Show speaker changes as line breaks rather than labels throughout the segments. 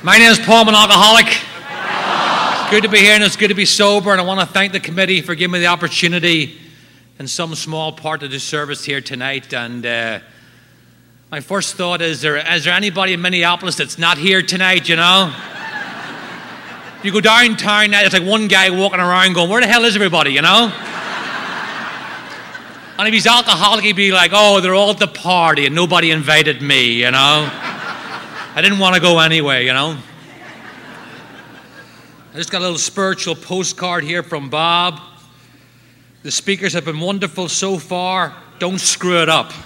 My name is Paul, I'm an alcoholic. It's good to be here and it's good to be sober, and I want to thank the committee for giving me the opportunity in some small part of the service here tonight. And my first thought is there anybody in Minneapolis that's not here tonight, you know? You go downtown now, there's like one guy walking around going, where the hell is everybody, you know? And if he's alcoholic, he'd be like, oh, they're all at the party and nobody invited me, you know? I didn't want to go anyway, you know? I just got a little spiritual postcard here from Bob. The speakers have been wonderful so far. Don't screw it up.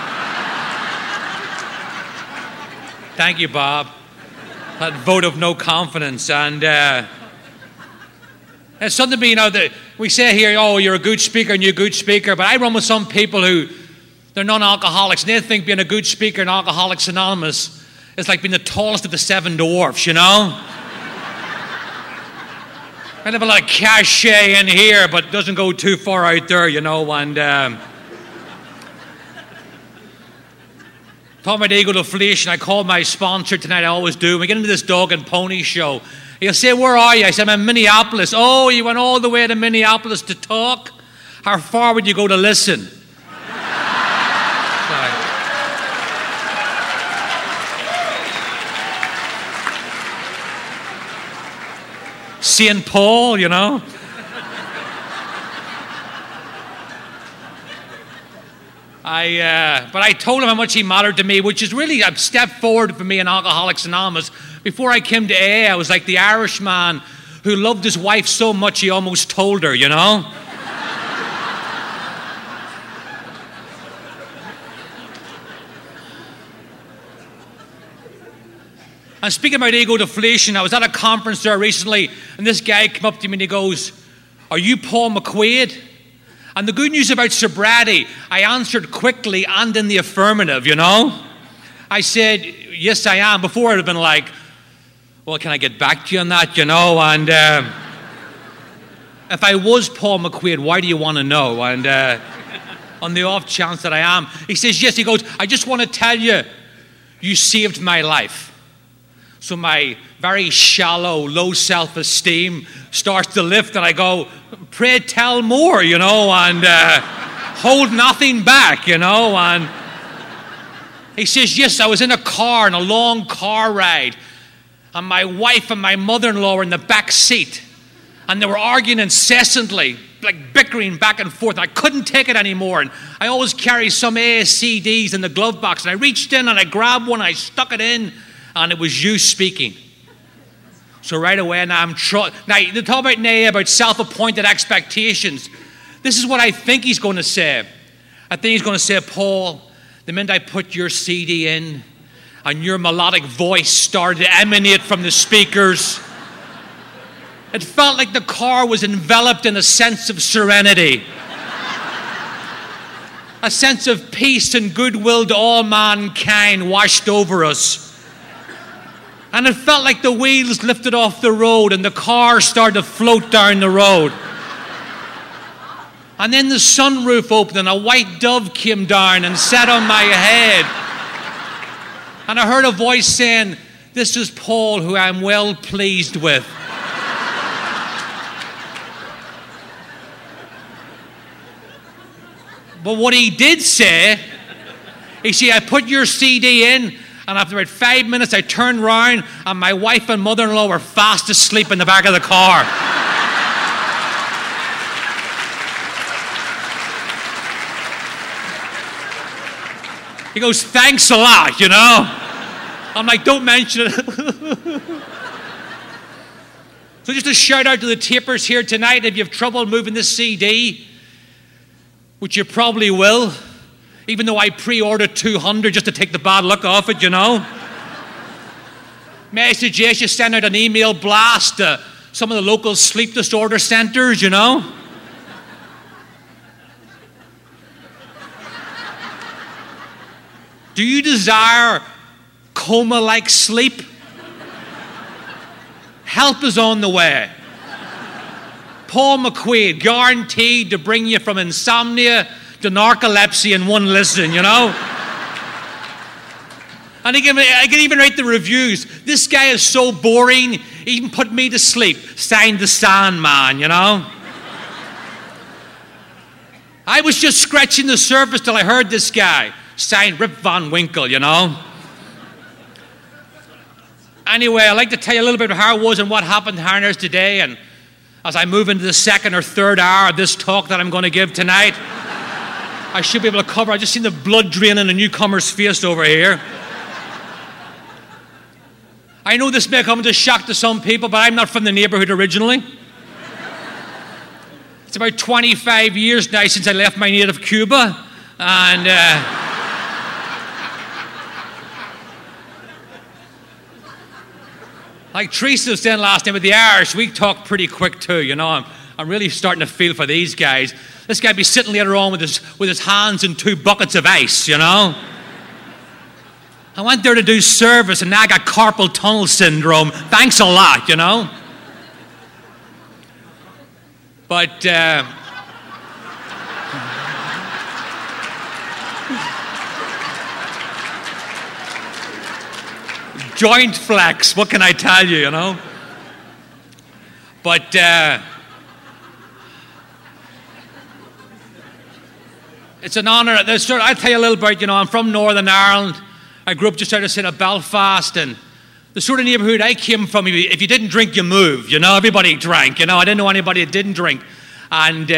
Thank you, Bob. That vote of no confidence. And it's something to be, you know, that we say here, oh, you're a good speaker and you're a good speaker. But I run with some people who, they're non-alcoholics. And they think being a good speaker in Alcoholics Anonymous is like being the tallest of the seven dwarfs, you know? I have a lot of cachet in here, but it doesn't go too far out there, you know. And talking about ego deflation, I called my sponsor tonight. I always do. We get into this dog and pony show. He'll say, where are you? I said, I'm in Minneapolis. Oh, you went all the way to Minneapolis to talk? How far would you go to listen? Sorry. St. Paul, you know. But I told him how much he mattered to me, which is really a step forward for me in Alcoholics Anonymous. Before I came to AA, I was like the Irishman who loved his wife so much he almost told her, you know. And speaking about ego deflation, I was at a conference there recently, and this guy came up to me and he goes, are you Paul McQuaid? And the good news about sobriety, I answered quickly and in the affirmative, you know? I said, yes, I am. Before I'd have been like, well, can I get back to you on that, you know? And if I was Paul McQuaid, why do you want to know? And on the off chance that I am. He says, yes. He goes, I just want to tell you, you saved my life. So my very shallow, low self-esteem starts to lift, and I go, pray tell more, you know, and hold nothing back, you know. And he says, yes, I was in a car, in a long car ride, and my wife and my mother-in-law were in the back seat, and they were arguing incessantly, like bickering back and forth. I couldn't take it anymore, and I always carry some ASCDs in the glove box, and I reached in and I grabbed one, I stuck it in, and it was you speaking. So right away, now they talk about Naya, about self-appointed expectations. This is what I think he's going to say. I think he's going to say, Paul, the minute I put your CD in and your melodic voice started to emanate from the speakers, it felt like the car was enveloped in a sense of serenity. A sense of peace and goodwill to all mankind washed over us. And it felt like the wheels lifted off the road and the car started to float down the road. And then the sunroof opened and a white dove came down and sat on my head. And I heard a voice saying, this is Paul, who I'm well pleased with. But what he did say, he said, I put your CD in, and after about 5 minutes, I turned round, and my wife and mother-in-law were fast asleep in the back of the car. He goes, thanks a lot, you know? I'm like, don't mention it. So just a shout out to the tapers here tonight. If you have trouble moving this CD, which you probably will, even though I pre-ordered 200 just to take the bad look off it, you know. May I suggest you send out an email blast to some of the local sleep disorder centers, you know. Do you desire coma-like sleep? Help is on the way. Paul McQuaid, guaranteed to bring you from insomnia to narcolepsy in one listen, you know. And I can even write the reviews. This guy is so boring, he even put me to sleep. Signed the Sandman, you know. I was just scratching the surface till I heard this guy. Signed Rip Van Winkle, you know. Anyway, I'd like to tell you a little bit of how it was and what happened to Harners today. And as I move into the second or third hour of this talk that I'm going to give tonight, I should be able to cover. I just seen the blood drain in a newcomer's face over here. I know this may come as a shock to some people, but I'm not from the neighborhood originally. It's about 25 years now since I left my native Cuba. And like Teresa was saying last night with the Irish, we talk pretty quick too, you know. I'm really starting to feel for these guys. This guy be sitting later on with his hands in 2 buckets of ice, you know. I went there to do service and now I got carpal tunnel syndrome. Thanks a lot, you know. But joint flex, what can I tell you, you know? But it's an honor. I'll tell you a little bit, you know, I'm from Northern Ireland. I grew up just outside of Belfast, and the sort of neighborhood I came from, if you didn't drink, you moved, you know. Everybody drank, you know. I didn't know anybody that didn't drink. And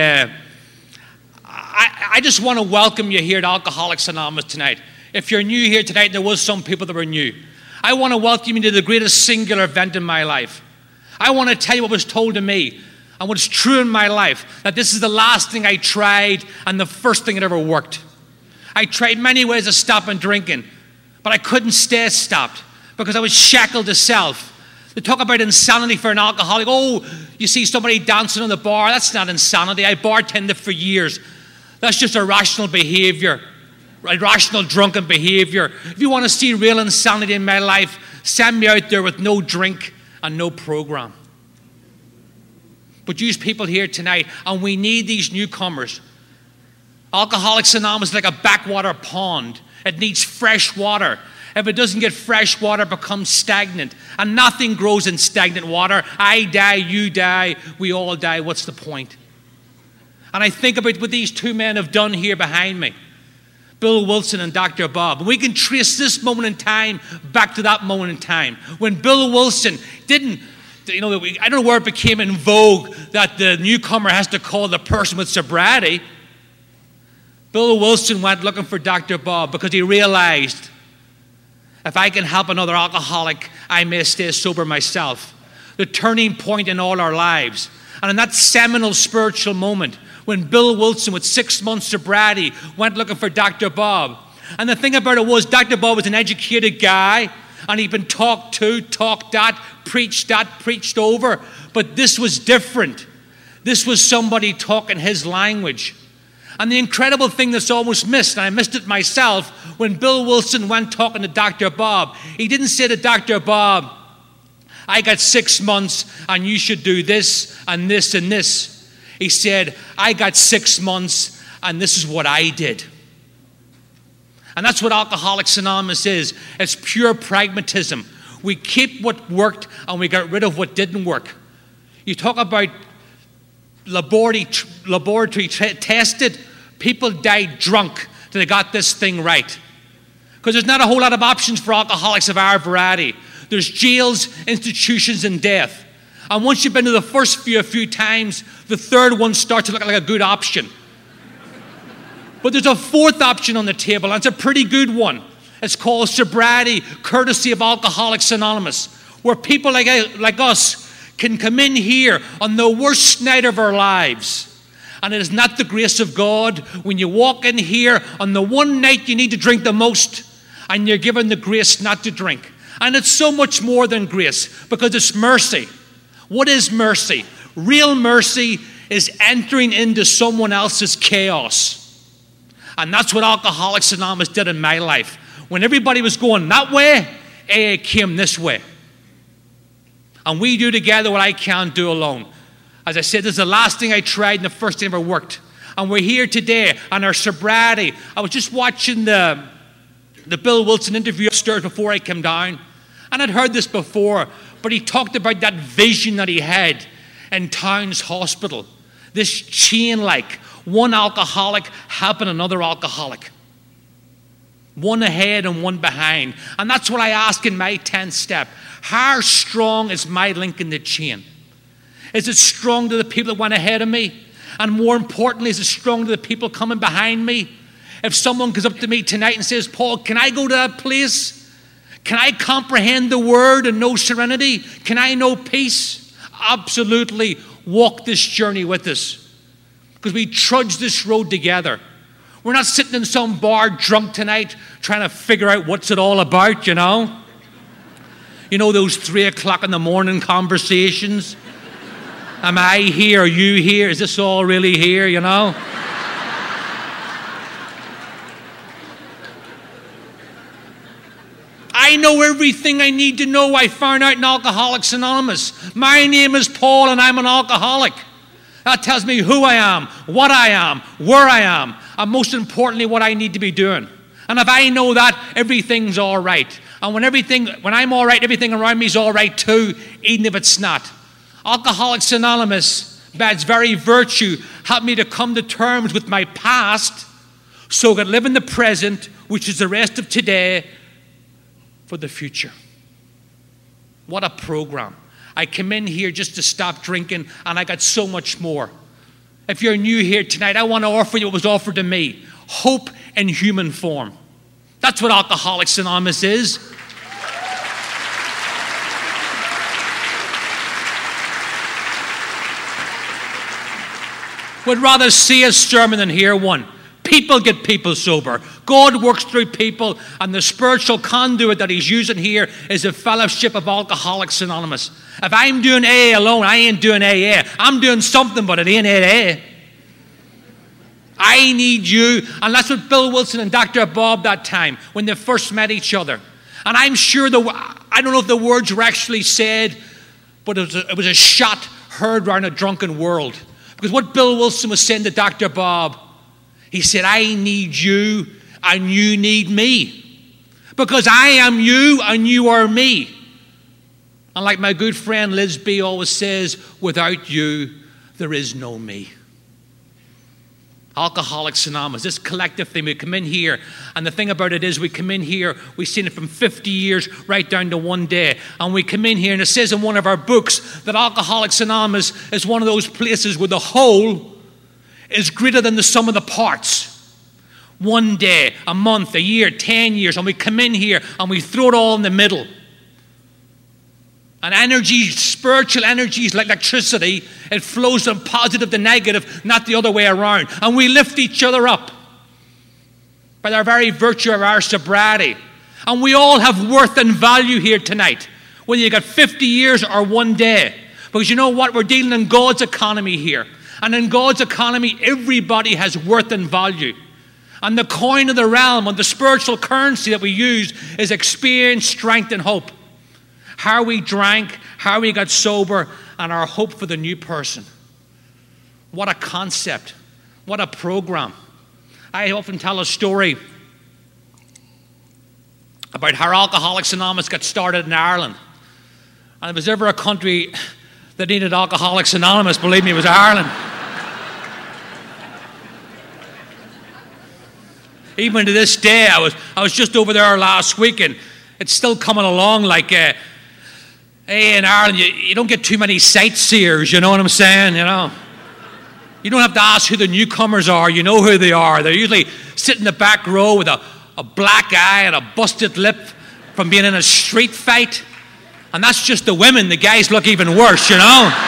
I just want to welcome you here at Alcoholics Anonymous tonight. If you're new here tonight, there was some people that were new. I want to welcome you to the greatest singular event in my life. I want to tell you what was told to me and what's true in my life, that this is the last thing I tried and the first thing that ever worked. I tried many ways of stopping drinking, but I couldn't stay stopped because I was shackled to self. They talk about insanity for an alcoholic. Oh, you see somebody dancing on the bar. That's not insanity. I bartended for years. That's just irrational behavior, irrational drunken behavior. If you want to see real insanity in my life, send me out there with no drink and no program. But use people here tonight, and we need these newcomers. Alcoholics Anonymous is like a backwater pond. It needs fresh water. If it doesn't get fresh water, it becomes stagnant. And nothing grows in stagnant water. I die, you die, we all die. What's the point? And I think about what these 2 men have done here behind me. Bill Wilson and Dr. Bob. And we can trace this moment in time back to that moment in time. When Bill Wilson didn't, you know, I don't know where it became in vogue that the newcomer has to call the person with sobriety. Bill Wilson went looking for Dr. Bob because he realized, if I can help another alcoholic, I may stay sober myself. The turning point in all our lives. And in that seminal spiritual moment, when Bill Wilson, with 6 months sobriety, went looking for Dr. Bob. And the thing about it was, Dr. Bob was an educated guy, and he'd been talked to, talked at, preached over. But this was different. This was somebody talking his language. And the incredible thing that's almost missed, and I missed it myself, when Bill Wilson went talking to Dr. Bob, he didn't say to Dr. Bob, I got 6 months and you should do this and this and this. He said, I got 6 months and this is what I did. And that's what Alcoholics Anonymous is. It's pure pragmatism. We keep what worked and we got rid of what didn't work. You talk about laboratory tested. People died drunk till they got this thing right. Because there's not a whole lot of options for alcoholics of our variety. There's jails, institutions, and death. And once you've been to the first few times, the third one starts to look like a good option. But there's a fourth option on the table, and it's a pretty good one. It's called sobriety, courtesy of Alcoholics Anonymous, where people like us can come in here on the worst night of our lives. And it is not the grace of God when you walk in here on the one night you need to drink the most, and you're given the grace not to drink. And it's so much more than grace, because it's mercy. What is mercy? Real mercy is entering into someone else's chaos. And that's what Alcoholics Anonymous did in my life. When everybody was going that way, AA came this way. And we do together what I can't do alone. As I said, this is the last thing I tried and the first thing ever worked. And we're here today on our sobriety. I was just watching the the Bill Wilson interview upstairs before I came down. And I'd heard this before, but he talked about that vision that he had in Towns Hospital. This chain like one alcoholic helping another alcoholic. One ahead and one behind. And that's what I ask in my 10th step. How strong is my link in the chain? Is it strong to the people that went ahead of me? And more importantly, is it strong to the people coming behind me? If someone comes up to me tonight and says, Paul, can I go to that place? Can I comprehend the word and know serenity? Can I know peace? Absolutely. Walk this journey with us. Because we trudge this road together. We're not sitting in some bar drunk tonight trying to figure out what's it all about, you know? You know those 3 o'clock in the morning conversations? Am I here? Are you here? Is this all really here, you know? I know everything I need to know. I found out in Alcoholics Anonymous. My name is Paul and I'm an alcoholic. That tells me who I am, what I am, where I am, and most importantly, what I need to be doing. And if I know that, everything's all right. And when I'm all right, everything around me is all right too, even if it's not. Alcoholics Anonymous, by its very virtue, helped me to come to terms with my past so I could live in the present, which is the rest of today, for the future. What a program. I came in here just to stop drinking, and I got so much more. If you're new here tonight, I want to offer you what was offered to me. Hope in human form. That's what Alcoholics Anonymous is. Would rather see a sermon than hear one. People get people sober. God works through people, and the spiritual conduit that he's using here is the fellowship of Alcoholics Anonymous. If I'm doing AA alone, I ain't doing AA. I'm doing something, but it ain't AA. I need you. And that's what Bill Wilson and Dr. Bob that time, when they first met each other. And I'm sure, I don't know if the words were actually said, but it was a shot heard around a drunken world. Because what Bill Wilson was saying to Dr. Bob, he said, I need you and you need me. Because I am you and you are me. And like my good friend Liz B always says, without you, there is no me. Alcoholics Anonymous, this collective thing, we come in here, and the thing about it is we come in here, we've seen it from 50 years right down to one day, and we come in here, and it says in one of our books that Alcoholics Anonymous is one of those places where the whole is greater than the sum of the parts. One day, a month, a year, 10 years, and we come in here, and we throw it all in the middle. And energy, spiritual energy is like electricity. It flows from positive to negative, not the other way around. And we lift each other up by the very virtue of our sobriety. And we all have worth and value here tonight, whether you got 50 years or one day. Because you know what? We're dealing in God's economy here. And in God's economy, everybody has worth and value. And the coin of the realm, and the spiritual currency that we use, is experience, strength, and hope. How we drank, how we got sober, and our hope for the new person. What a concept. What a program. I often tell a story about how Alcoholics Anonymous got started in Ireland. And if there's ever a country that needed Alcoholics Anonymous, believe me, it was Ireland. Even to this day, I was just over there last week, and it's still coming along like... Hey, in Ireland, you don't get too many sightseers, you know what I'm saying, you know. You don't have to ask who the newcomers are, you know who they are. They're usually sitting in the back row with a black eye and a busted lip from being in a street fight. And that's just the women, the guys look even worse, you know.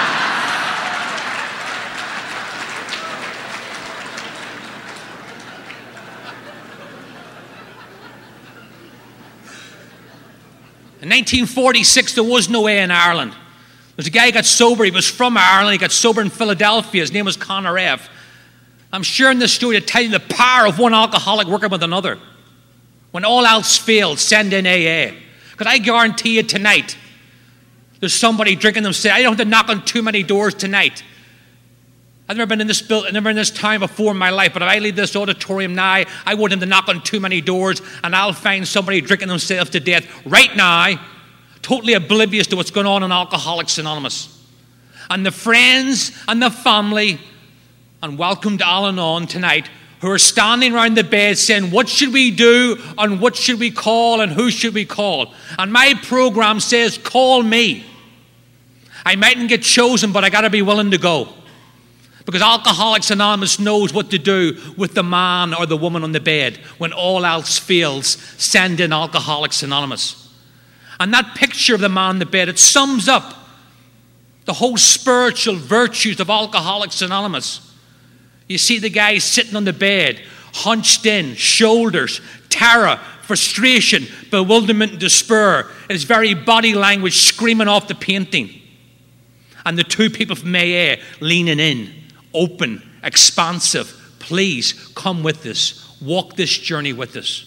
In 1946, there was no AA in Ireland. There's a guy who got sober. He was from Ireland. He got sober in Philadelphia. His name was Conor F. I'm sharing this story to tell you the power of one alcoholic working with another. When all else fails, send in AA. Because I guarantee you tonight, there's somebody drinking themselves. I don't have to knock on too many doors tonight. I've never been in this town before in my life, but if I leave this auditorium now, I want him to knock on too many doors, and I'll find somebody drinking themselves to death right now, totally oblivious to what's going on in Alcoholics Anonymous. And the friends and the family, and welcome to Al-Anon tonight, who are standing around the bed saying, what should we do, and what should we call, and who should we call? And my program says, call me. I mightn't get chosen, but I got to be willing to go. Because Alcoholics Anonymous knows what to do with the man or the woman on the bed. When all else fails, send in Alcoholics Anonymous. And that picture of the man on the bed, it sums up the whole spiritual virtues of Alcoholics Anonymous. You see the guy sitting on the bed, hunched in, shoulders, terror, frustration, bewilderment, and despair. His very body language screaming off the painting. And the two people from AA leaning in, open, expansive. Please come with us. Walk this journey with us.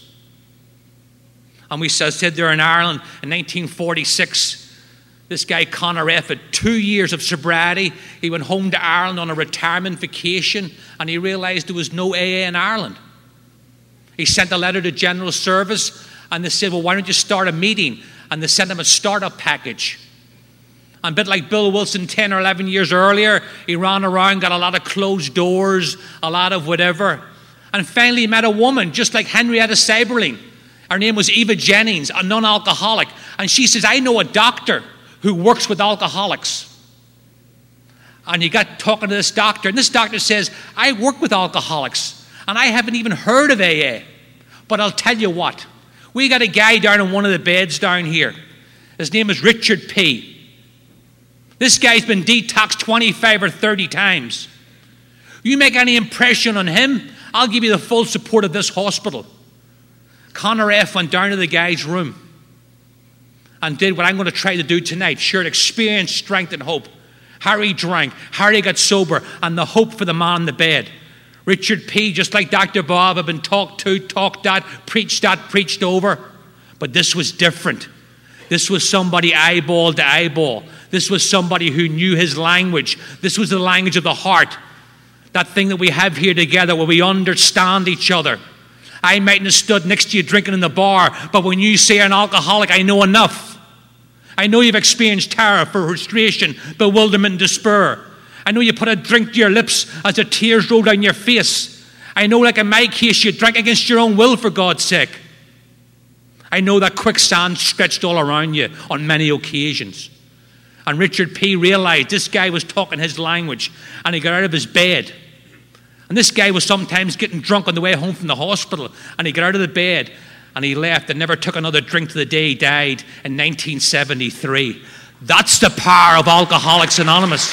And we said there in Ireland in 1946, this guy Conor F. had 2 years of sobriety. He went home to Ireland on a retirement vacation, and he realized there was no AA in Ireland. He sent a letter to General Service, and they said, well, why don't you start a meeting? And they sent him a startup package. And a bit like Bill Wilson 10 or 11 years earlier, he ran around, got a lot of closed doors, a lot of whatever. And finally he met a woman, just like Henrietta Seiberling. Her name was Eva Jennings, a non-alcoholic. And she says, I know a doctor who works with alcoholics. And he got talking to this doctor, and this doctor says, I work with alcoholics, and I haven't even heard of AA. But I'll tell you what, we got a guy down in one of the beds down here. His name is Richard P. This guy's been detoxed 25 or 30 times. You make any impression on him, I'll give you the full support of this hospital. Conor F. went down to the guy's room and did what I'm going to try to do tonight. Shared experience, strength, and hope. Harry drank. Harry got sober. And the hope for the man on the bed. Richard P., just like Dr. Bob, had been talked to, talked at, preached over. But this was different. This was somebody eyeball to eyeball. This was somebody who knew his language. This was the language of the heart. That thing that we have here together where we understand each other. I mightn't have stood next to you drinking in the bar, but when you say an alcoholic, I know enough. I know you've experienced terror, frustration, bewilderment, and despair. I know you put a drink to your lips as the tears roll down your face. I know, like in my case, you drank against your own will, for God's sake. I know that quicksand stretched all around you on many occasions. And Richard P. realized this guy was talking his language, and he got out of his bed. And this guy was sometimes getting drunk on the way home from the hospital, and he got out of the bed, and he left and never took another drink to the day he died in 1973. That's the power of Alcoholics Anonymous.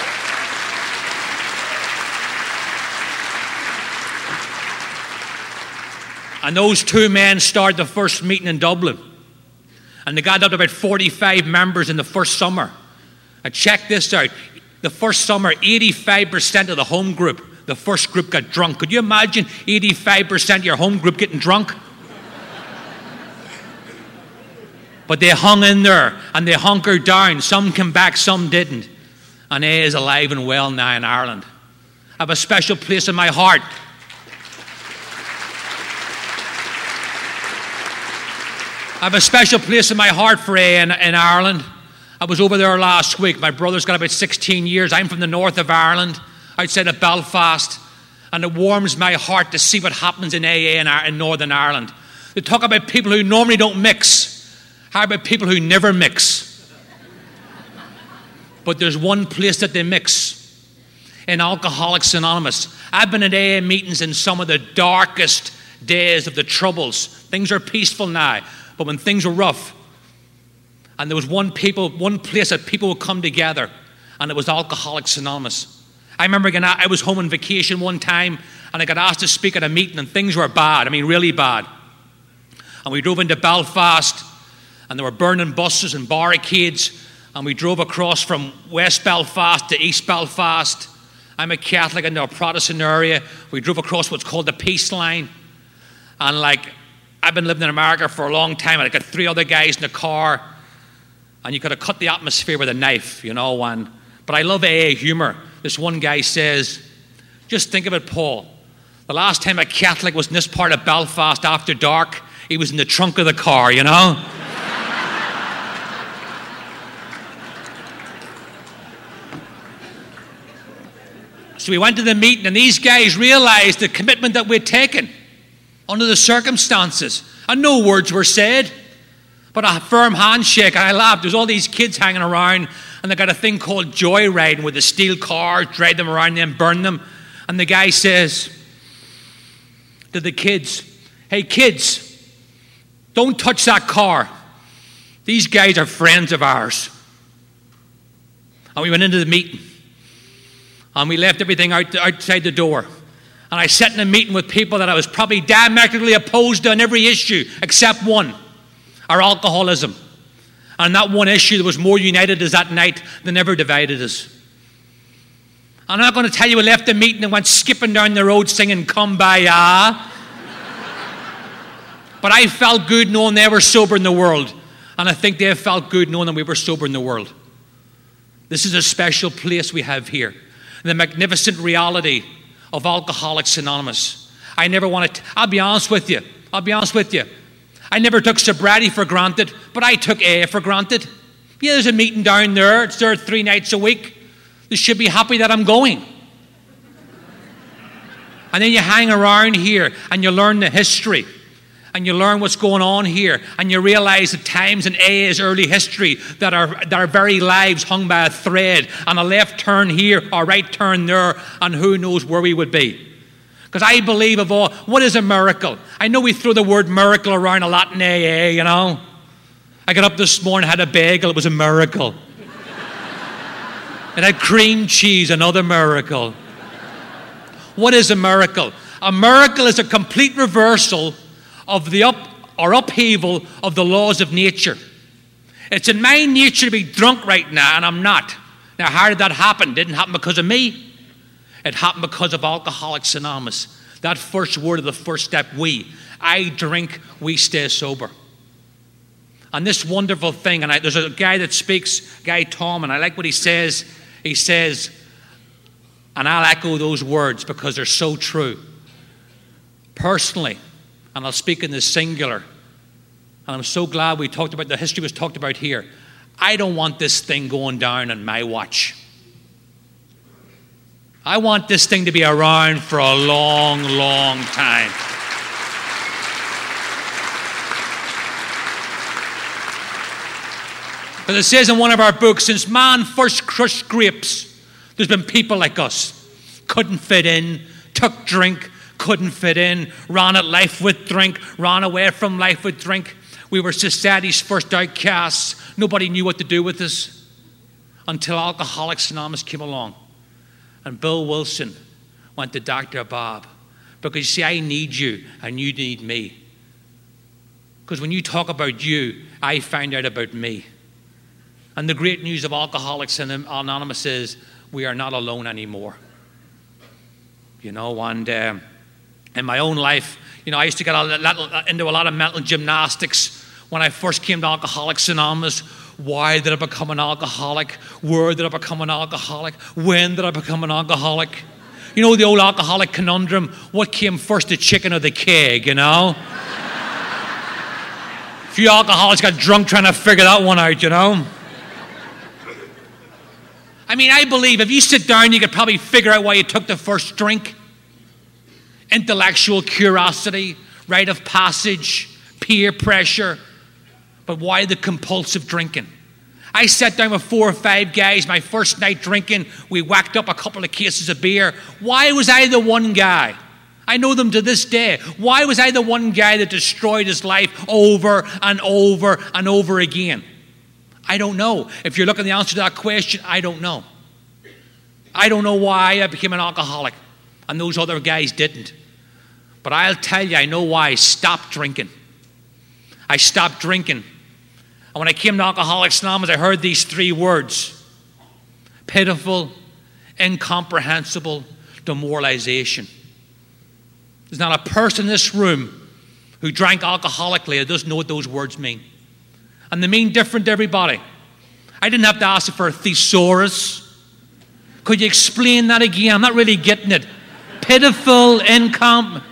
And those two men started the first meeting in Dublin. And they got up to about 45 members in the first summer. And check this out. The first summer, 85% of the home group, the first group, got drunk. Could you imagine 85% of your home group getting drunk? But they hung in there and they hunkered down. Some came back, some didn't. And AA is alive and well now in Ireland. I have a special place in my heart. I have a special place in my heart for AA in Ireland. I was over there last week. My brother's got about 16 years. I'm from the north of Ireland, outside of Belfast. And it warms my heart to see what happens in AA in Northern Ireland. They talk about people who normally don't mix. How about people who never mix? But there's one place that they mix. In Alcoholics Anonymous. I've been at AA meetings in some of the darkest days of the Troubles. Things are peaceful now. But when things were rough, and there was one place that people would come together, and it was Alcoholics Anonymous. I remember I was home on vacation one time, and I got asked to speak at a meeting, and things were bad. I mean, really bad. And we drove into Belfast, and there were burning buses and barricades, and we drove across from West Belfast to East Belfast. I'm a Catholic into a Protestant area. We drove across what's called the Peace Line, and I've been living in America for a long time, and I got 3 other guys in the car, and you could have cut the atmosphere with a knife, you know. But I love AA humor. this one guy says, just think of it, Paul. The last time a Catholic was in this part of Belfast after dark, he was in the trunk of the car, you know? So we went to the meeting, and these guys realized the commitment that we'd taken under the circumstances. And no words were said, but a firm handshake. And I laughed. There's all these kids hanging around, and they got a thing called joyriding with the steel cars, drag them around, then burn them. And the guy says to the kids, hey, kids, don't touch that car. These guys are friends of ours. And we went into the meeting. And we left everything outside the door. And I sat in a meeting with people that I was probably diametrically opposed to on every issue except one, our alcoholism. And that one issue that was more united us that night than ever divided us. I'm not going to tell you we left the meeting and went skipping down the road singing Kumbaya. But I felt good knowing they were sober in the world. And I think they felt good knowing that we were sober in the world. This is a special place we have here. The magnificent reality of Alcoholics Anonymous. I'll be honest with you. I never took sobriety for granted, but I took AA for granted. Yeah, there's a meeting down there. It's there 3 nights a week. They should be happy that I'm going. And then you hang around here and you learn the history. And you learn what's going on here, and you realize the times in AA's early history that our very lives hung by a thread, and a left turn here or right turn there, and who knows where we would be. Because I believe of all, what is a miracle? I know we throw the word miracle around a lot in AA, you know. I got up this morning, had a bagel, it was a miracle. It had cream cheese, another miracle. What is a miracle? A miracle is a complete reversal of the upheaval of the laws of nature. It's in my nature to be drunk right now, and I'm not. Now, how did that happen? It didn't happen because of me. It happened because of Alcoholics Anonymous. That first word of the first step, we. I drink, we stay sober. And this wonderful thing, and there's a guy that speaks, Guy Tom, and I like what he says. He says, and I'll echo those words because they're so true. Personally, and I'll speak in the singular, and I'm so glad we talked about, the history was talked about here. I don't want this thing going down on my watch. I want this thing to be around for a long, long time. As it says in one of our books, since man first crushed grapes, there's been people like us. Couldn't fit in, took drink, couldn't fit in, ran at life with drink, ran away from life with drink. We were society's first outcasts. Nobody knew what to do with us until Alcoholics Anonymous came along. And Bill Wilson went to Dr. Bob. Because you see, I need you and you need me. Because when you talk about you, I find out about me. And the great news of Alcoholics Anonymous is we are not alone anymore. You know, and in my own life, you know, I used to get into a lot of mental gymnastics when I first came to Alcoholics Anonymous. Why did I become an alcoholic? Where did I become an alcoholic? When did I become an alcoholic? You know the old alcoholic conundrum, what came first, the chicken or the keg, you know? A few alcoholics got drunk trying to figure that one out, you know? I mean, I believe if you sit down, you could probably figure out why you took the first drink. Intellectual curiosity, rite of passage, peer pressure. But why the compulsive drinking? I sat down with 4 or 5 guys my first night drinking. We whacked up a couple of cases of beer. Why was I the one guy? I know them to this day. Why was I the one guy that destroyed his life over and over and over again? I don't know. If you're looking at the answer to that question, I don't know. I don't know why I became an alcoholic and those other guys didn't. But I'll tell you, I know why I stopped drinking. I stopped drinking. And when I came to Alcoholics Anonymous, I heard these 3 words. Pitiful, incomprehensible demoralization. There's not a person in this room who drank alcoholically that doesn't know what those words mean. And they mean different to everybody. I didn't have to ask for a thesaurus Could you explain that again? I'm not really getting it. Pitiful income.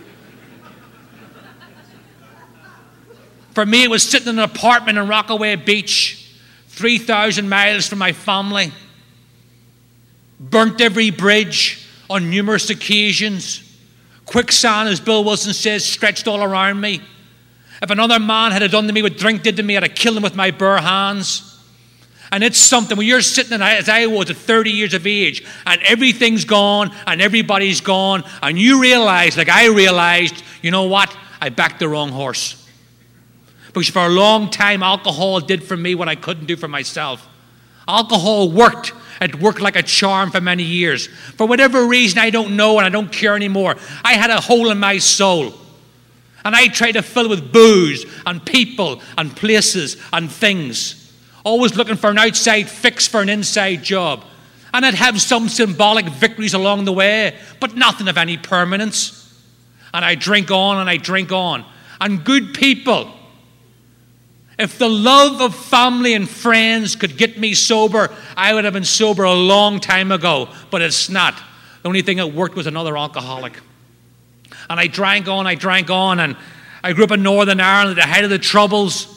For me, it was sitting in an apartment in Rockaway Beach, 3,000 miles from my family. Burnt every bridge on numerous occasions. Quicksand, as Bill Wilson says, stretched all around me. If another man had done to me what drink did to me, I'd have killed him with my bare hands. And it's something, when you're sitting, as I was at 30 years of age, and everything's gone, and everybody's gone, and you realize, like I realized, you know what? I backed the wrong horse. Because for a long time, alcohol did for me what I couldn't do for myself. Alcohol worked. It worked like a charm for many years. For whatever reason, I don't know, and I don't care anymore. I had a hole in my soul. And I tried to fill it with booze, and people, and places, and things. Always looking for an outside fix for an inside job. And I'd have some symbolic victories along the way, but nothing of any permanence. And I drink on and I drink on. And good people, if the love of family and friends could get me sober, I would have been sober a long time ago, but it's not. The only thing that worked was another alcoholic. And I drank on, and I grew up in Northern Ireland at the height of the Troubles.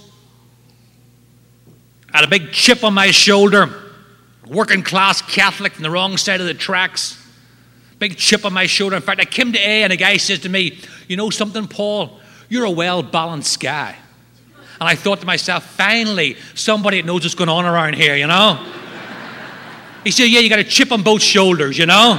I had a big chip on my shoulder, working class Catholic from the wrong side of the tracks. Big chip on my shoulder. In fact, I came to A and a guy says to me, you know something, Paul? You're a well-balanced guy. And I thought to myself, finally, somebody that knows what's going on around here, you know? He said, yeah, you got a chip on both shoulders, you know?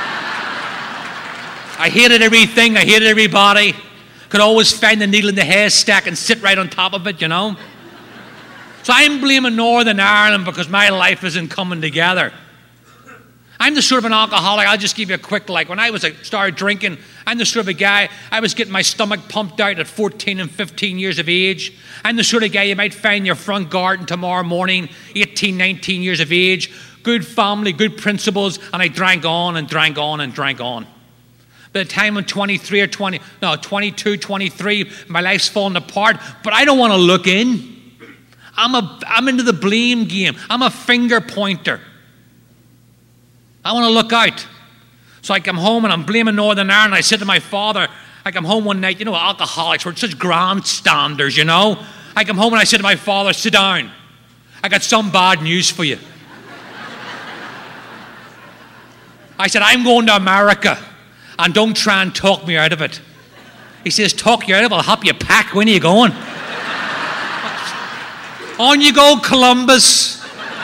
I hated everything. I hated everybody. Could always find the needle in the haystack and sit right on top of it, you know? So I'm blaming Northern Ireland because my life isn't coming together. I'm the sort of an alcoholic, I'll just give you a quick, when I started drinking, I'm the sort of a guy, I was getting my stomach pumped out at 14 and 15 years of age. I'm the sort of guy you might find in your front garden tomorrow morning, 18, 19 years of age, good family, good principles, and I drank on and drank on and drank on. By the time I'm 22, 23, my life's falling apart, but I don't want to look in. I'm into the blame game. I'm a finger pointer. I want to look out. So I come home and I'm blaming Northern Ireland. I said to my father, I come home one night, you know, alcoholics were such grandstanders, you know. I come home and I said to my father, sit down. I got some bad news for you. I said, I'm going to America and don't try and talk me out of it. He says, talk you out of it? I'll help you pack. When are you going? On you go, Columbus.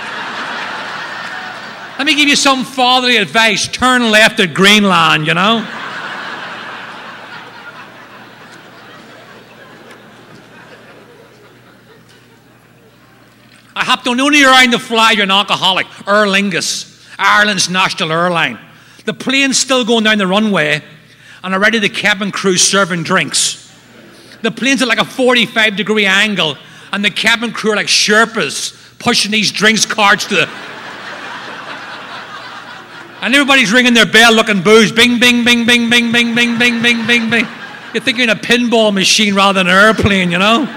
Let me give you some fatherly advice. Turn left at Greenland, you know. I hopped on only around the fly, you're an alcoholic. Aer Lingus, Ireland's national airline. The plane's still going down the runway, and already the cabin crew serving drinks. The plane's at like a 45-degree angle, and the cabin crew are like Sherpas pushing these drinks carts to the... And everybody's ringing their bell looking booze. Bing, bing, bing, bing, bing, bing, bing, bing, bing, bing, bing. You think you're in a pinball machine rather than an airplane, you know?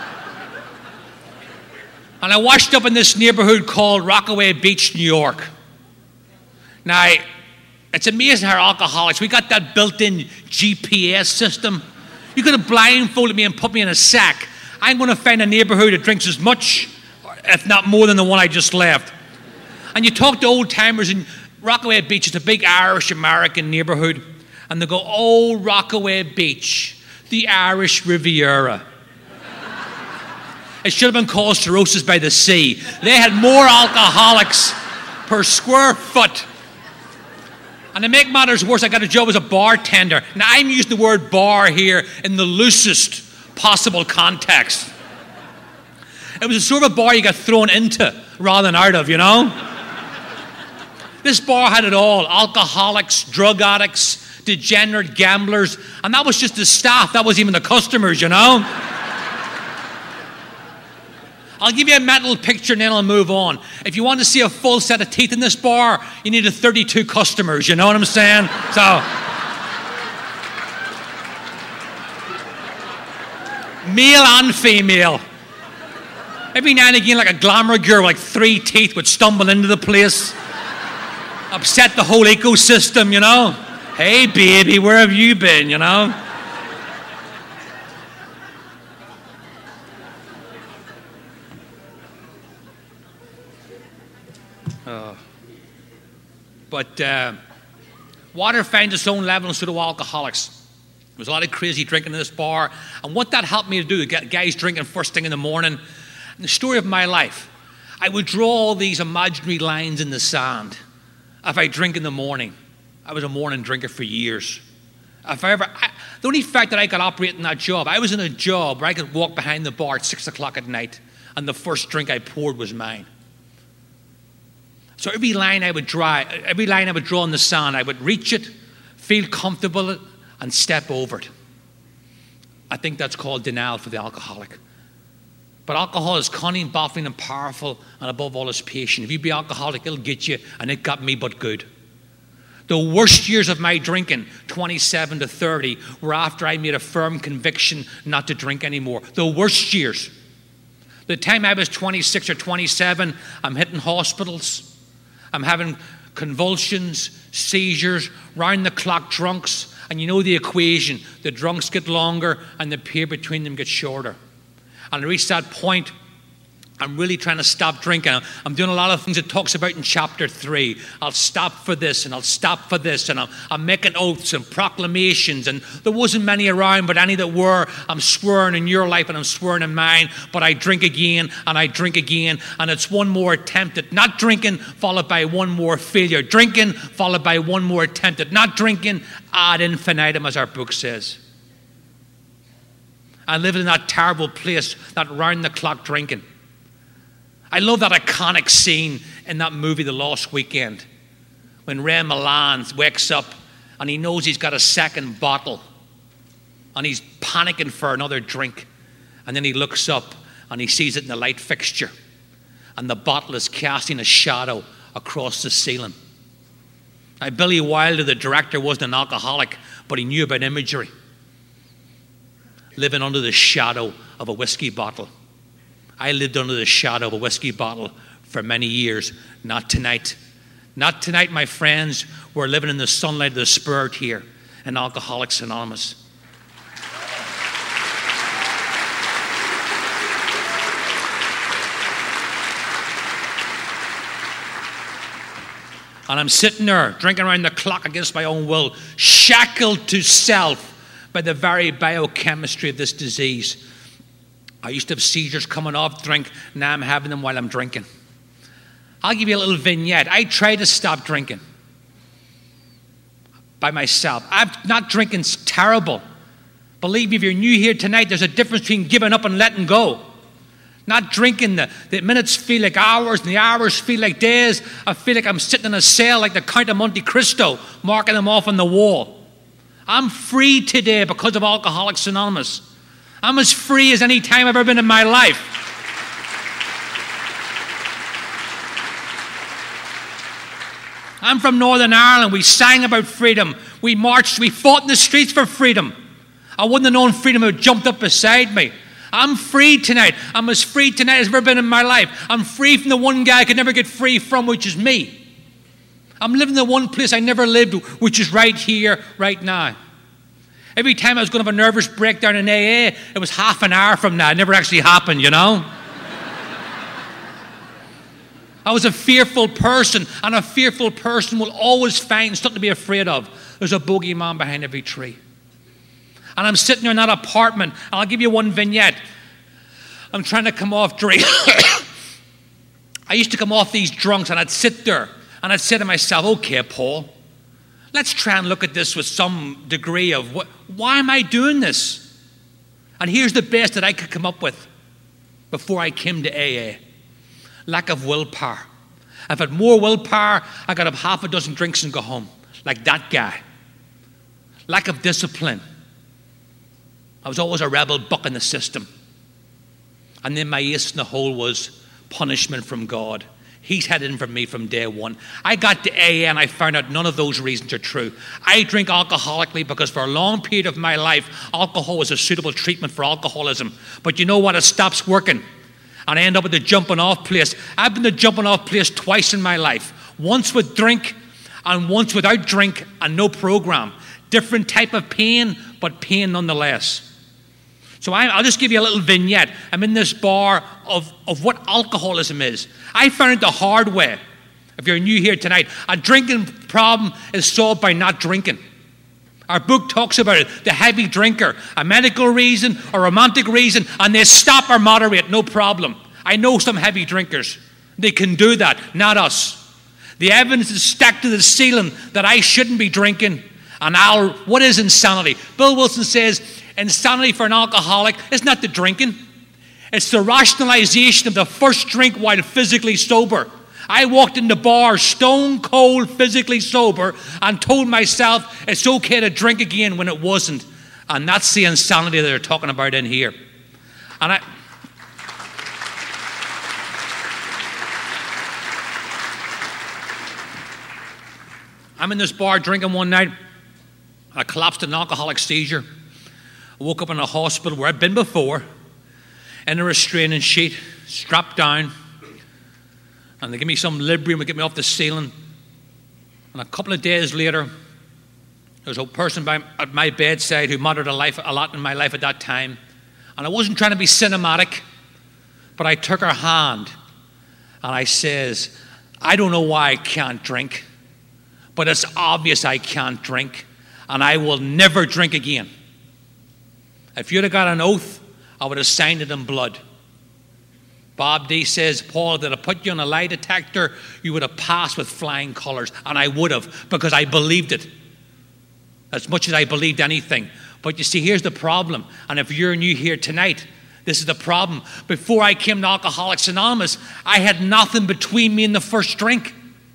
And I washed up in this neighborhood called Rockaway Beach, New York. Now, it's amazing how alcoholics, we got that built-in GPS system. You could have blindfolded me and put me in a sack. I'm going to find a neighborhood that drinks as much, if not more than the one I just left. And you talk to old-timers, and Rockaway Beach is a big Irish-American neighborhood. And they go, oh, Rockaway Beach, the Irish Riviera. It should have been called Cirrhosis by the Sea. They had more alcoholics per square foot. And to make matters worse, I got a job as a bartender. Now, I'm using the word bar here in the loosest possible context. It was a sort of a bar you got thrown into rather than out of, you know? This bar had it all. Alcoholics, drug addicts, degenerate gamblers. And that was just the staff. That wasn't even the customers, you know? I'll give you a mental picture and then I'll move on. If you want to see a full set of teeth in this bar, you needed 32 customers, you know what I'm saying? So, male and female. Every now and again, like a glamour girl with like 3 teeth would stumble into the place. Upset the whole ecosystem, you know. Hey, baby, where have you been, you know? But water finds its own level, and so do alcoholics. There was a lot of crazy drinking in this bar. And what that helped me to do, get guys drinking first thing in the morning. And the story of my life, I would draw all these imaginary lines in the sand. If I drink in the morning, I was a morning drinker for years. The only fact that I could operate in that job, I was in a job where I could walk behind the bar at 6 o'clock at night, and the first drink I poured was mine. So every line I would draw in the sand, I would reach it, feel comfortable, and step over it. I think that's called denial for the alcoholic. But alcohol is cunning, baffling, and powerful, and above all is patient. If you be alcoholic, it'll get you, and it got me but good. The worst years of my drinking, 27 to 30, were after I made a firm conviction not to drink anymore. The worst years. The time I was 26 or 27, I'm hitting hospitals. I'm having convulsions, seizures, round-the-clock drunks, and you know the equation. The drunks get longer, and the period between them gets shorter. And I reached that point, I'm really trying to stop drinking. I'm doing a lot of things it talks about in chapter 3. I'll stop for this, and I'll stop for this, and I'm making oaths and proclamations, and there wasn't many around, but any that were, I'm swearing in your life and I'm swearing in mine, but I drink again, and I drink again, and it's one more attempt at not drinking, followed by one more failure. Drinking, followed by one more attempt at not drinking, ad infinitum, as our book says. I live in that terrible place, that round-the-clock drinking. I love that iconic scene in that movie, The Lost Weekend, when Ray Milland wakes up and he knows he's got a second bottle and he's panicking for another drink. And then he looks up and he sees it in the light fixture, and the bottle is casting a shadow across the ceiling. Now, Billy Wilder, the director, wasn't an alcoholic, but he knew about imagery. Living under the shadow of a whiskey bottle. I lived under the shadow of a whiskey bottle for many years. Not tonight. Not tonight, my friends. We're living in the sunlight of the Spirit here in Alcoholics Anonymous. And I'm sitting there, drinking around the clock against my own will, shackled to self by the very biochemistry of this disease. I used to have seizures coming off drink. Now I'm having them while I'm drinking. I'll give you a little vignette. I tried to stop drinking by myself. Not drinking's terrible. Believe me, if you're new here tonight, there's a difference between giving up and letting go. Not drinking, the minutes feel like hours and the hours feel like days. I feel like I'm sitting in a cell like the Count of Monte Cristo, marking them off on the wall. I'm free today because of Alcoholics Anonymous. I'm as free as any time I've ever been in my life. I'm from Northern Ireland. We sang about freedom. We marched. We fought in the streets for freedom. I wouldn't have known freedom if it jumped up beside me. I'm free tonight. I'm as free tonight as I've ever been in my life. I'm free from the one guy I could never get free from, which is me. I'm living in the one place I never lived, which is right here, right now. Every time I was going to have a nervous breakdown in AA, it was half an hour from now. It never actually happened, you know. I was a fearful person, and a fearful person will always find something to be afraid of. There's a bogeyman behind every tree. And I'm sitting there in that apartment, and I'll give you one vignette. I'm trying to come off drink. I used to come off these drunks, and I'd sit there, and I'd say to myself, okay, Paul, let's try and look at this with some degree of, why am I doing this? And here's the best that I could come up with before I came to AA. Lack of willpower. If I had more willpower, I could have half a dozen drinks and go home, like that guy. Lack of discipline. I was always a rebel buck in the system. And then my ace in the hole was punishment from God. He's had it in for me from day one. I got to AA and I found out none of those reasons are true. I drink alcoholically because for a long period of my life, alcohol was a suitable treatment for alcoholism. But you know what? It stops working. And I end up at the jumping off place. I've been the jumping off place twice in my life. Once with drink and once without drink and no program. Different type of pain, but pain nonetheless. So I'll just give you a little vignette. I'm in this bar of what alcoholism is. I found it the hard way. If you're new here tonight, a drinking problem is solved by not drinking. Our book talks about it, the heavy drinker, a medical reason, a romantic reason, and they stop or moderate, no problem. I know some heavy drinkers. They can do that, not us. The evidence is stacked to the ceiling that I shouldn't be drinking. And what is insanity? Bill Wilson says, insanity for an alcoholic is not the drinking. It's the rationalization of the first drink while physically sober. I walked in the bar stone cold, physically sober, and told myself it's okay to drink again when it wasn't. And that's the insanity that they're talking about in here. And I'm in this bar drinking one night. I collapsed in an alcoholic seizure. I woke up in a hospital where I'd been before, in a restraining sheet, strapped down. And they give me some Librium to get me off the ceiling. And a couple of days later, there was a person at my bedside who mattered a lot in my life at that time. And I wasn't trying to be cinematic, but I took her hand and I says, I don't know why I can't drink, but it's obvious I can't drink, and I will never drink again. If you'd have got an oath, I would have signed it in blood. Bob D says, Paul, that I put you on a lie detector, you would have passed with flying colors. And I would have, because I believed it. As much as I believed anything. But you see, here's the problem. And if you're new here tonight, this is the problem. Before I came to Alcoholics Anonymous, I had nothing between me and the first drink.